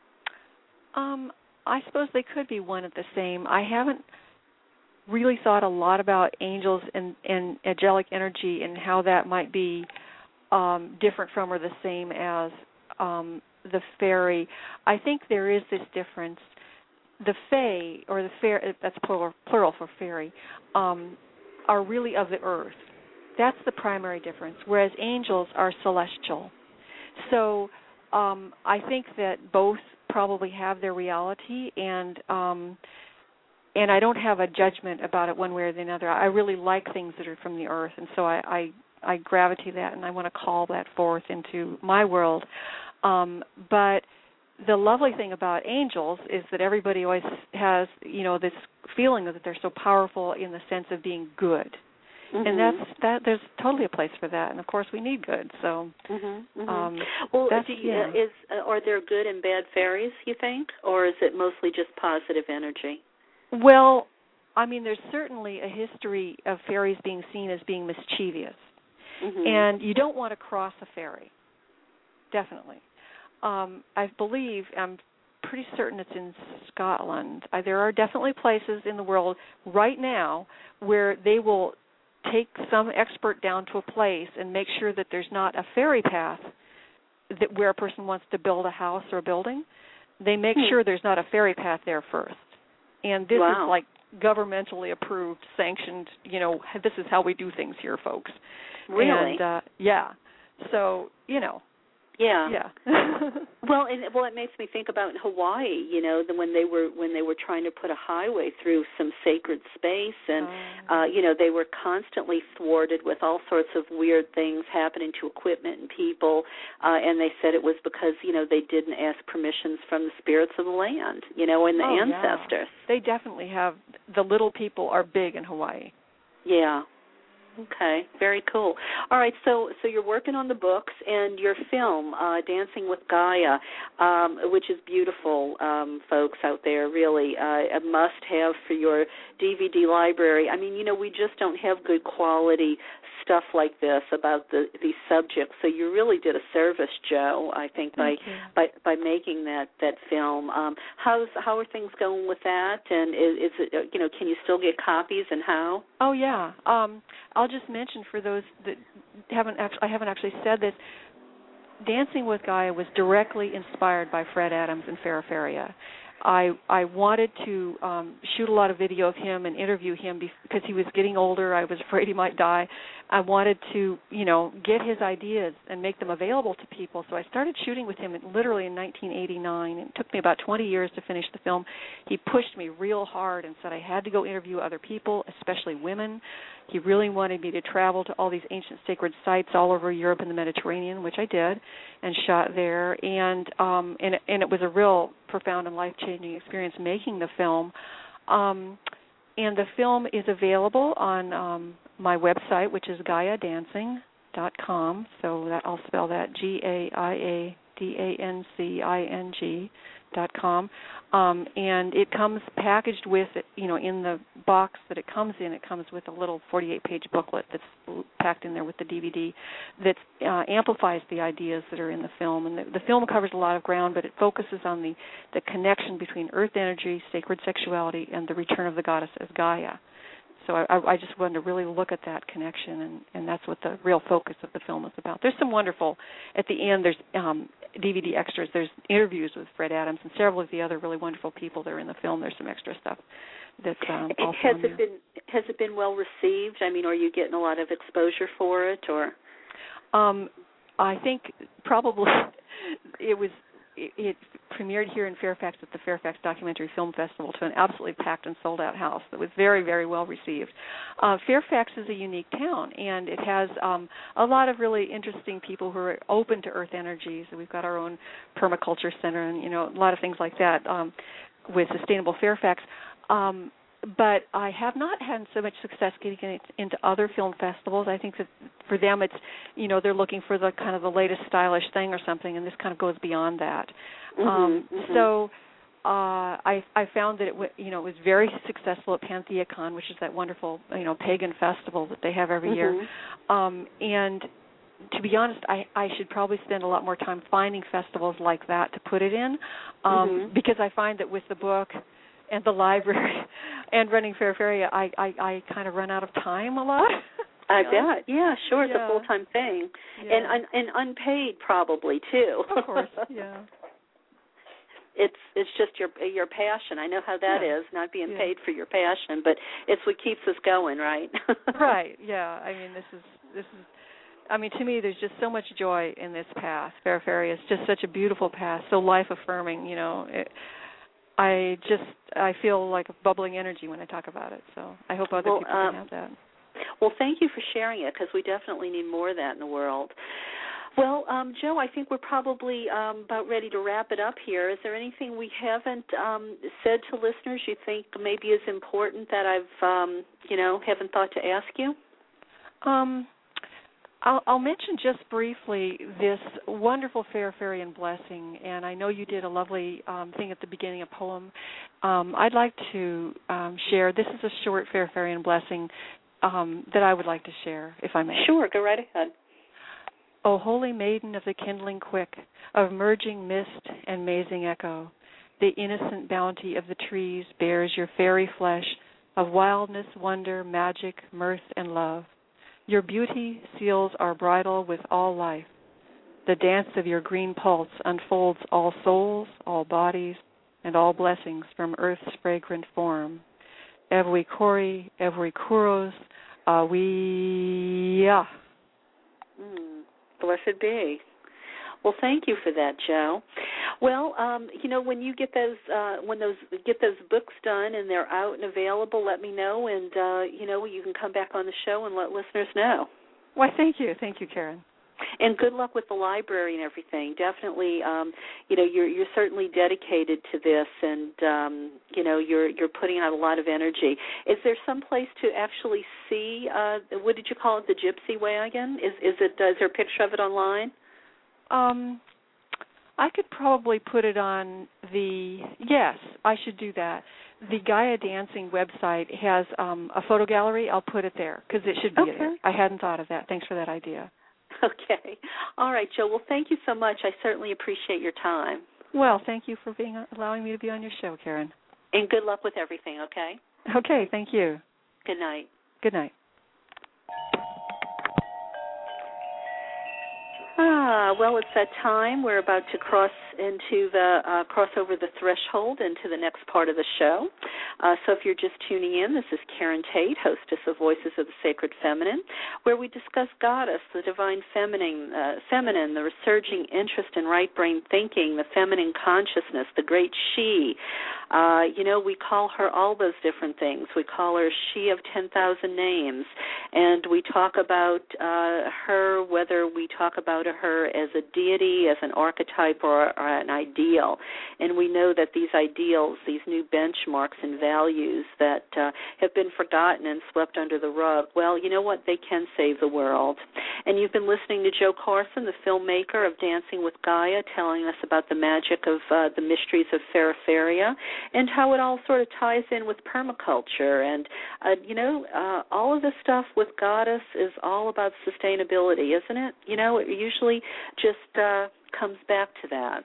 Um, I suppose they could be one and the same. I haven't really thought a lot about angels and, and angelic energy and how that might be um, different from or the same as um, the fairy. I think there is this difference. The fae, or the fair, that's plural, plural for fairy, um, are really of the earth. That's the primary difference, whereas angels are celestial. So um, I think that both probably have their reality, and um, And I don't have a judgment about it one way or the other. I really like things that are from the earth, and so I, I, I gravitate that, and I want to call that forth into my world. Um, but the lovely thing about angels is that everybody always has, you know, this feeling that they're so powerful in the sense of being good. Mm-hmm. And that's that. There's totally a place for that, and of course we need good. So, mm-hmm, mm-hmm. Um, well, that's, do you, yeah. is uh, are there good and bad fairies? You think, or is it mostly just positive energy? Well, I mean, there's certainly a history of fairies being seen as being mischievous, mm-hmm. and you don't want to cross a fairy. Definitely, um, I believe I'm pretty certain it's in Scotland. Uh, there are definitely places in the world right now where they will take some expert down to a place and make sure that there's not a fairy path that where a person wants to build a house or a building. They make hmm. sure there's not a fairy path there first. And this wow. is like governmentally approved, sanctioned, you know, this is how we do things here, folks. Really? And, uh, yeah. So, you know. Yeah. Yeah. well, and, well, it makes me think about Hawaii. You know, the, when they were when they were trying to put a highway through some sacred space, and um, uh, you know, they were constantly thwarted with all sorts of weird things happening to equipment and people. Uh, and they said it was because you know they didn't ask permissions from the spirits of the land. You know, and the oh, ancestors. Yeah. They definitely have. The little people are big in Hawaii. Yeah. Okay, very cool. All right, so so you're working on the books and your film, uh, Dancing with Gaia, um, which is beautiful, um, folks out there, really uh, a must-have for your D V D library. I mean, you know, we just don't have good quality stuff like this about the these subjects. So you really did a service, Joe, I think, by, by by making that that film. Um, how's how are things going with that? And is, is it you know can you still get copies and how? Oh yeah. Um, I'll just mention for those that haven't actually, I haven't actually said this. Dancing with Gaia was directly inspired by Fred Adams and Farrah Faria. I I wanted to um, shoot a lot of video of him and interview him because he was getting older. I was afraid he might die. I wanted to, you know, get his ideas and make them available to people. So I started shooting with him in, literally in nineteen eighty-nine. It took me about twenty years to finish the film. He pushed me real hard and said I had to go interview other people, especially women. He really wanted me to travel to all these ancient sacred sites all over Europe and the Mediterranean, which I did, and shot there. And um, and, and it was a real profound and life-changing experience making the film. Um, and the film is available on um, my website, which is gaia dancing dot com. So that I'll spell that G A I A D A N C I N G dot com. Um, and it comes packaged with, you know, in the box that it comes in, it comes with a little forty-eight page booklet that's packed in there with the D V D that uh, amplifies the ideas that are in the film. And the, the film covers a lot of ground, but it focuses on the, the connection between earth energy, sacred sexuality, and the return of the goddess as Gaia. So I, I just wanted to really look at that connection, and, and that's what the real focus of the film is about. There's some wonderful, at the end, there's um, D V D extras. There's interviews with Fred Adams and several of the other really wonderful people that are in the film. There's some extra stuff that's um, also has in it there. been Has it been well received? I mean, are you getting a lot of exposure for it, or? Um, I think probably it was. It, it premiered here in Fairfax at the Fairfax Documentary Film Festival to an absolutely packed and sold-out house that was very, very well received. Uh, Fairfax is a unique town, and it has um, a lot of really interesting people who are open to earth energies. We've got our own permaculture center and, you know, a lot of things like that um, with Sustainable Fairfax. Um, but I have not had so much success getting it into other film festivals. I think that for them it's, you know, they're looking for the kind of the latest stylish thing or something, and this kind of goes beyond that. Mm-hmm, um, mm-hmm. So uh, I, I found that it, w- you know, it was very successful at PantheaCon, which is that wonderful, you know, pagan festival that they have every mm-hmm. year. Um, and to be honest, I, I should probably spend a lot more time finding festivals like that to put it in, um, mm-hmm. because I find that with the book and the library and running Fair Faria, I, I, I kind of run out of time a lot. I bet. Yeah, sure. It's yeah. a full-time thing. Yeah. And, and and unpaid probably, too. Of course, yeah. It's it's just your your passion. I know how that yeah. is, not being yeah. paid for your passion, but it's what keeps us going, right? Right, yeah. I mean, this is, this is, I mean, to me, there's just so much joy in this path. Fair Faria is just such a beautiful path, so life-affirming, you know. It, I just, I feel like a bubbling energy when I talk about it, so I hope other well, people um, can have that. Well, thank you for sharing it, because we definitely need more of that in the world. Well, um, Joe, I think we're probably um, about ready to wrap it up here. Is there anything we haven't um, said to listeners you think maybe is important that I've, um, you know, haven't thought to ask you? Um, I'll, I'll mention just briefly this wonderful Fair Farian blessing, and I know you did a lovely um, thing at the beginning, a poem. Um, I'd like to um, share. This is a short Fair Farian blessing um, that I would like to share, if I may. Sure, go right ahead. O holy maiden of the kindling quick, of merging mist and mazing echo, the innocent bounty of the trees bears your fairy flesh of wildness, wonder, magic, mirth, and love. Your beauty seals our bridal with all life. The dance of your green pulse unfolds all souls, all bodies, and all blessings from earth's fragrant form. Evwe Kori, Evwe Kuros, uh, we, yeah. Mm, blessed be. Well, thank you for that, Joe. Well, um, you know, when you get those uh, when those get those books done and they're out and available, let me know, and uh, you know, you can come back on the show and let listeners know. Why, thank you, thank you, Karen. And good luck with the library and everything. Definitely, um, you know, you're you're certainly dedicated to this, and um, you know, you're you're putting out a lot of energy. Is there some place to actually see? Uh, what did you call it? The Gypsy Wagon? Is is it? Uh, is there a picture of it online? Um, I could probably put it on the, yes, I should do that. The Gaia Dancing website has um, a photo gallery. I'll put it there because it should be Okay. there. I hadn't thought of that. Thanks for that idea. Okay. All right, Joe. Well, thank you so much. I certainly appreciate your time. Well, thank you for being allowing me to be on your show, Karen. And good luck with everything, okay? Okay, thank you. Good night. Good night. Ah, well, it's that time. We're about to cross into the uh, cross over the threshold into the next part of the show. Uh, so if you're just tuning in, this is Karen Tate, hostess of Voices of the Sacred Feminine, where we discuss Goddess, the divine feminine, uh, feminine, the resurging interest in right brain thinking, the feminine consciousness, the great she. Uh, you know, we call her all those different things. We call her She of ten thousand Names, and we talk about uh, her, whether we talk about her as a deity, as an archetype, or, or an ideal. And we know that these ideals, these new benchmarks and values that uh, have been forgotten and swept under the rug, well, you know what? They can save the world. And you've been listening to Joe Carson, the filmmaker of Dancing with Gaia, telling us about the magic of uh, the mysteries of Feraferia and how it all sort of ties in with permaculture. And, uh, you know, uh, all of this stuff with Goddess is all about sustainability, isn't it? You know, it usually just uh, comes back to that.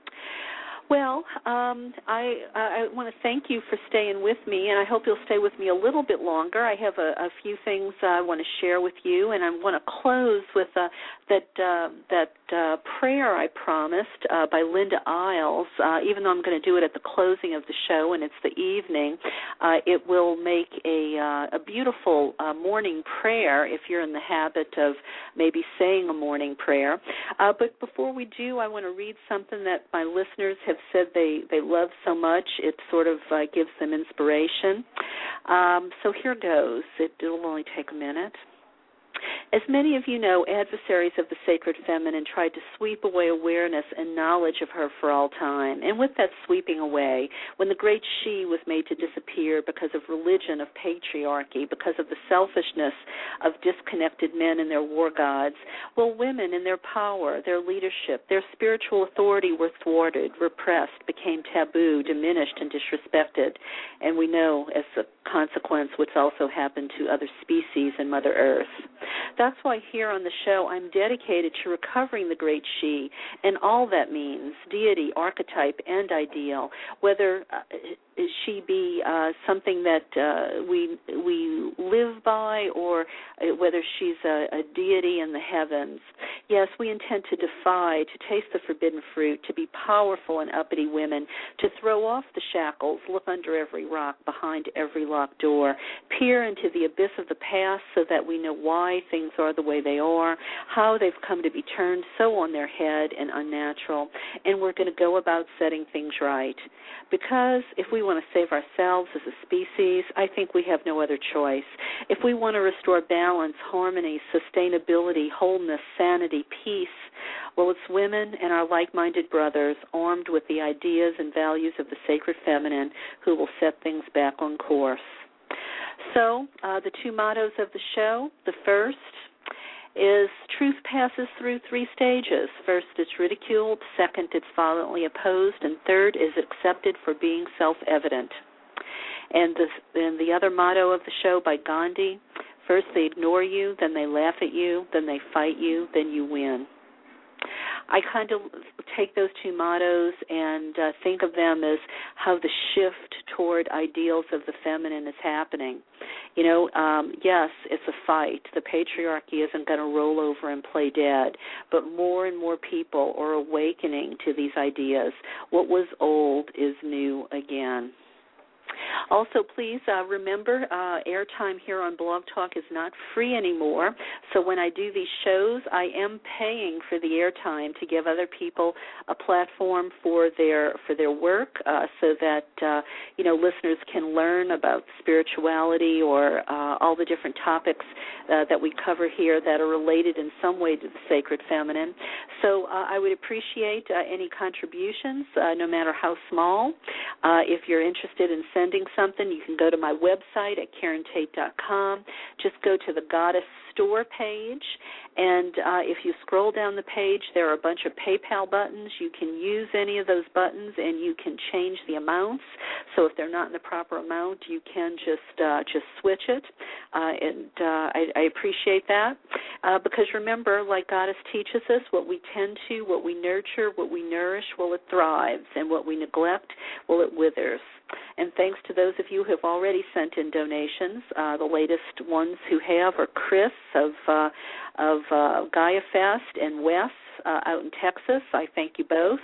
Well, um, I, I want to thank you for staying with me, and I hope you'll stay with me a little bit longer. I have a, a few things I want to share with you, and I want to close with uh, that uh, that uh, prayer I promised uh, by Linda Isles. Uh, even though I'm going to do it at the closing of the show, and it's the evening, uh, it will make a, uh, a beautiful uh, morning prayer if you're in the habit of maybe saying a morning prayer. Uh, but before we do, I want to read something that my listeners have said they, they love so much. It sort of uh, gives them inspiration. Um, so here goes. It, it'll only take a minute. As many of you know, adversaries of the sacred feminine tried to sweep away awareness and knowledge of her for all time. And with that sweeping away, when the great she was made to disappear because of religion, of patriarchy, because of the selfishness of disconnected men and their war gods, well, women in their power, their leadership, their spiritual authority were thwarted, repressed, became taboo, diminished, and disrespected. And we know, as a consequence, what's also happened to other species in Mother Earth. That's why here on the show I'm dedicated to recovering the great she and all that means, deity, archetype, and ideal, whether uh, she be uh, something that uh, we we live by or whether she's a, a deity in the heavens. Yes, we intend to defy, to taste the forbidden fruit, to be powerful and uppity women, to throw off the shackles, look under every rock, behind every locked door, peer into the abyss of the past so that we know why things are the way they are, how they've come to be turned so on their head and unnatural, and we're going to go about setting things right. Because if we want to save ourselves as a species, I think we have no other choice. If we want to restore balance, harmony, sustainability, wholeness, sanity, peace, well, it's women and our like-minded brothers armed with the ideas and values of the sacred feminine who will set things back on course. So uh, the two mottos of the show, the first is truth passes through three stages. First, it's ridiculed. Second, it's violently opposed. And third, is accepted for being self-evident. And the, and the other motto of the show by Gandhi, first they ignore you, then they laugh at you, then they fight you, then you win. I kind of take those two mottos and uh, think of them as how the shift toward ideals of the feminine is happening. You know, um, yes, it's a fight. The patriarchy isn't going to roll over and play dead, but more and more people are awakening to these ideas. What was old is new again. Also, please uh, remember, uh, airtime here on Blog Talk is not free anymore. So when I do these shows, I am paying for the airtime to give other people a platform for their for their work, uh, so that uh, you know listeners can learn about spirituality or uh, all the different topics uh, that we cover here that are related in some way to the sacred feminine. So uh, I would appreciate uh, any contributions, uh, no matter how small. Uh, if you're interested in sending something, you can go to my website at karen tate dot com. Just go to the Goddess Store page, and uh, if you scroll down the page, there are a bunch of PayPal buttons. You can use any of those buttons, and you can change the amounts. So if they're not in the proper amount, you can just uh, just switch it, uh, and uh, I, I appreciate that. Uh, because remember, like Goddess teaches us, what we tend to, what we nurture, what we nourish, well, it thrives, and what we neglect, well, it withers. And thanks to those of you who have already sent in donations. Uh, the latest ones who have are Chris of uh, of uh, Gaia Fest and Wes uh, out in Texas. I thank you both.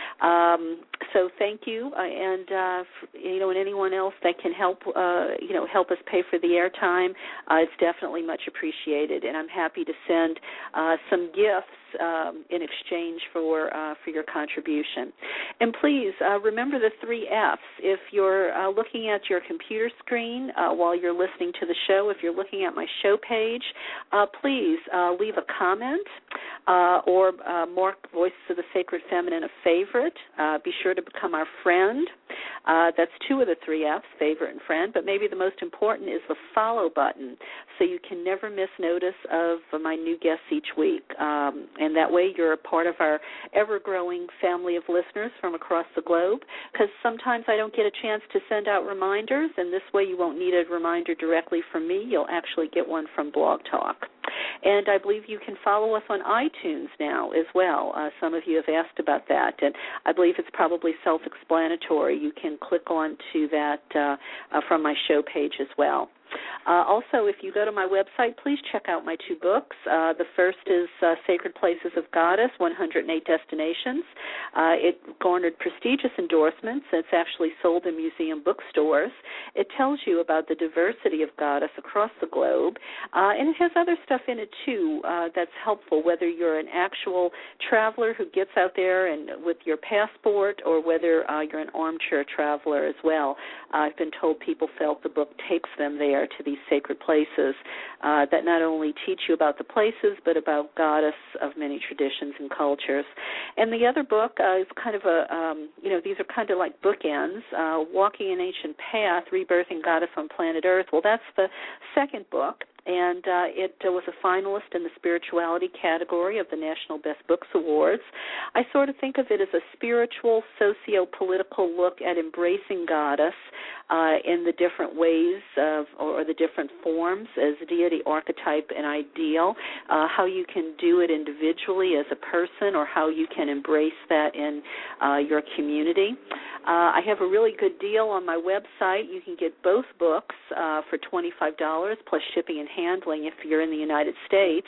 Um, so thank you, uh, and uh, you know, and anyone else that can help, uh, you know, help us pay for the airtime, uh, it's definitely much appreciated. And I'm happy to send uh, some gifts Um, in exchange for uh, for your contribution. And please uh, remember the three F's. If you're uh, looking at your computer screen uh, while you're listening to the show, if you're looking at my show page, uh, please uh, leave a comment uh, or uh, mark Voices of the Sacred Feminine a favorite. Uh, be sure to become our friend. Uh, that's two of the three F's, favorite and friend, but maybe the most important is the follow button, so you can never miss notice of my new guests each week. Um, and that way you're a part of our ever-growing family of listeners from across the globe, because sometimes I don't get a chance to send out reminders, and this way you won't need a reminder directly from me. You'll actually get one from Blog Talk. And I believe you can follow us on iTunes now as well. Uh, some of you have asked about that, and I believe it's probably self-explanatory. You can click on to that uh, uh, from my show page as well. Uh, also, if you go to my website, please check out my two books. Uh, the first is uh, Sacred Places of Goddess, one hundred eight Destinations. Uh, it garnered prestigious endorsements. It's actually sold in museum bookstores. It tells you about the diversity of Goddess across the globe, uh, and it has other stuff in it, too, uh, that's helpful, whether you're an actual traveler who gets out there and with your passport or whether uh, you're an armchair traveler as well. Uh, I've been told people felt the book takes them there to these sacred places uh, that not only teach you about the places but about Goddess of many traditions and cultures. And the other book uh, is kind of a, um, you know, these are kind of like bookends, uh, Walking an Ancient Path, Rebirthing Goddess on Planet Earth. Well, that's the second book. And uh, it uh, was a finalist in the spirituality category of the National Best Books Awards. I sort of think of it as a spiritual, socio-political look at embracing Goddess uh, in the different ways of, or the different forms as deity, archetype, and ideal, uh, how you can do it individually as a person or how you can embrace that in uh, your community. Uh, I have a really good deal on my website. You can get both books uh, for twenty-five dollars plus shipping and handling if you're in the United States.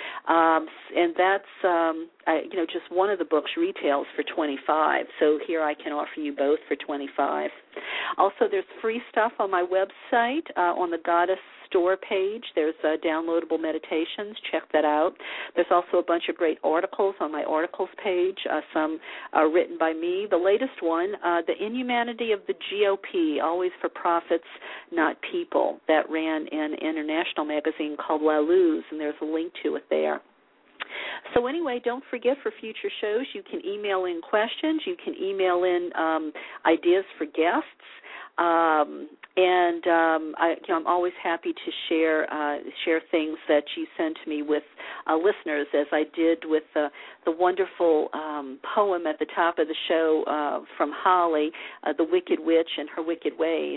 Um, and that's, um, I, you know, just one of the books retails for twenty-five dollars. So here I can offer you both for twenty-five dollars. Also, there's free stuff on my website uh, on the Goddess Store page. There's uh, downloadable meditations. Check that out. There's also a bunch of great articles on my articles page, uh, some uh, written by me. The latest one, uh, The Inhumanity of the G O P, Always for Profits, Not People, that ran in an international magazine called La Luz, and there's a link to it there. So anyway, don't forget for future shows, you can email in questions. You can email in um, ideas for guests. Um, and um, I, you know, I'm always happy to share uh, share things that you send to me with uh, listeners, as I did with uh, the wonderful um, poem at the top of the show uh, from Holly, uh, The Wicked Witch and Her Wicked Ways.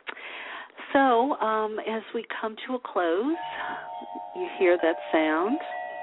So um, as we come to a close, you hear that sound.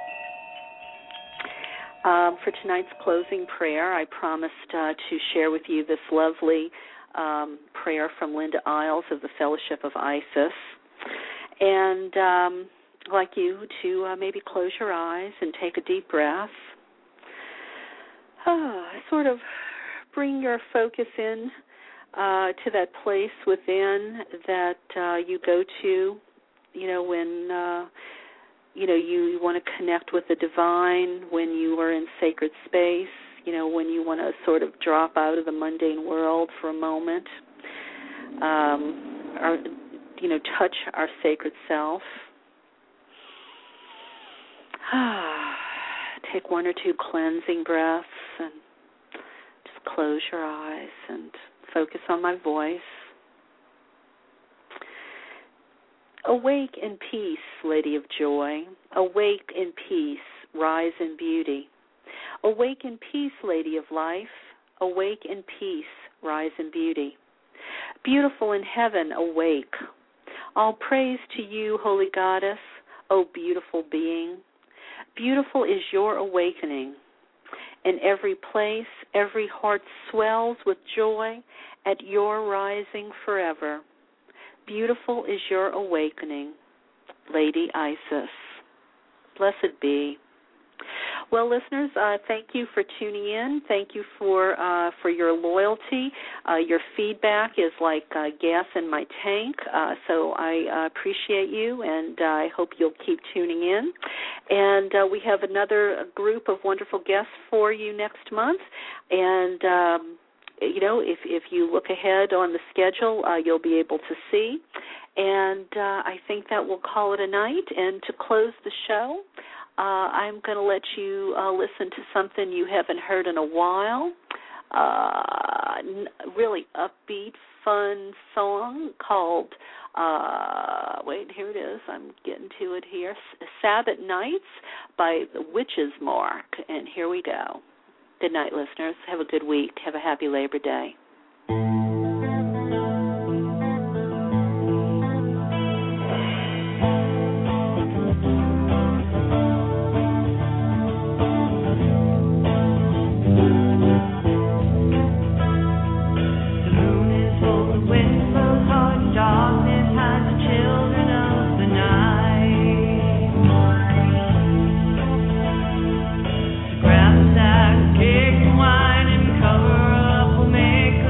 Um, for tonight's closing prayer, I promised uh, to share with you this lovely um, prayer from Linda Isles of the Fellowship of Isis. And um, I'd like you to uh, maybe close your eyes and take a deep breath. Oh, sort of bring your focus in uh, to that place within that uh, you go to, you know, when, uh, you know, you want to connect with the divine, when you are in sacred space, you know, when you want to sort of drop out of the mundane world for a moment, um, or, you know, touch our sacred self. Take one or two cleansing breaths and just close your eyes and focus on my voice. Awake in peace, Lady of Joy. Awake in peace, rise in beauty. Awake in peace, Lady of Life. Awake in peace, rise in beauty. Beautiful in heaven, awake. All praise to you, Holy Goddess, O beautiful being. Beautiful is your awakening. In every place, every heart swells with joy at your rising forever. Beautiful is your awakening, Lady Isis. Blessed be. Well, listeners, uh, thank you for tuning in. Thank you for uh, for your loyalty. Uh, your feedback is like uh, gas in my tank, uh, so I uh, appreciate you, and uh, I hope you'll keep tuning in. And uh, we have another group of wonderful guests for you next month, and um, you know, if, if you look ahead on the schedule, uh, you'll be able to see. And uh, I think that we'll call it a night. And to close the show, uh, I'm going to let you uh, listen to something you haven't heard in a while. Uh, really upbeat, fun song called, uh, wait, here it is. I'm getting to it here. Sabbath Nights by the Witch's Mark. And here we go. Good night, listeners. Have a good week. Have a happy Labor Day. Cake and wine and cover up will make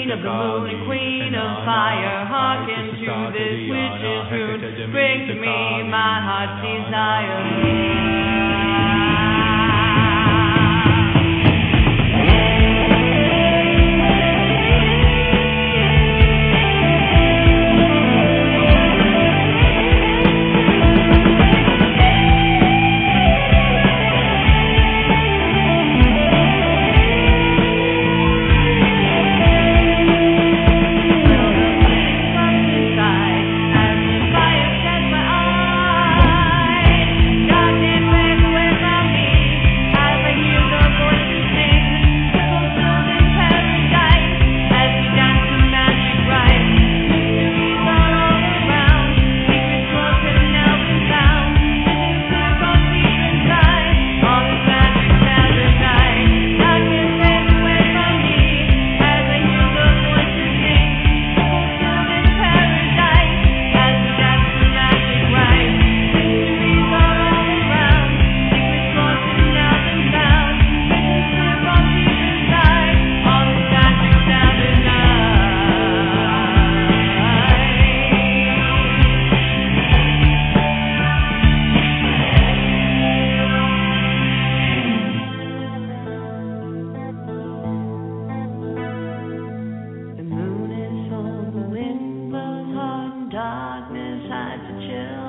queen of the moon and queen of fire, hearken to this witch's rune, bring to me my heart's desire. Darkness hides a chill.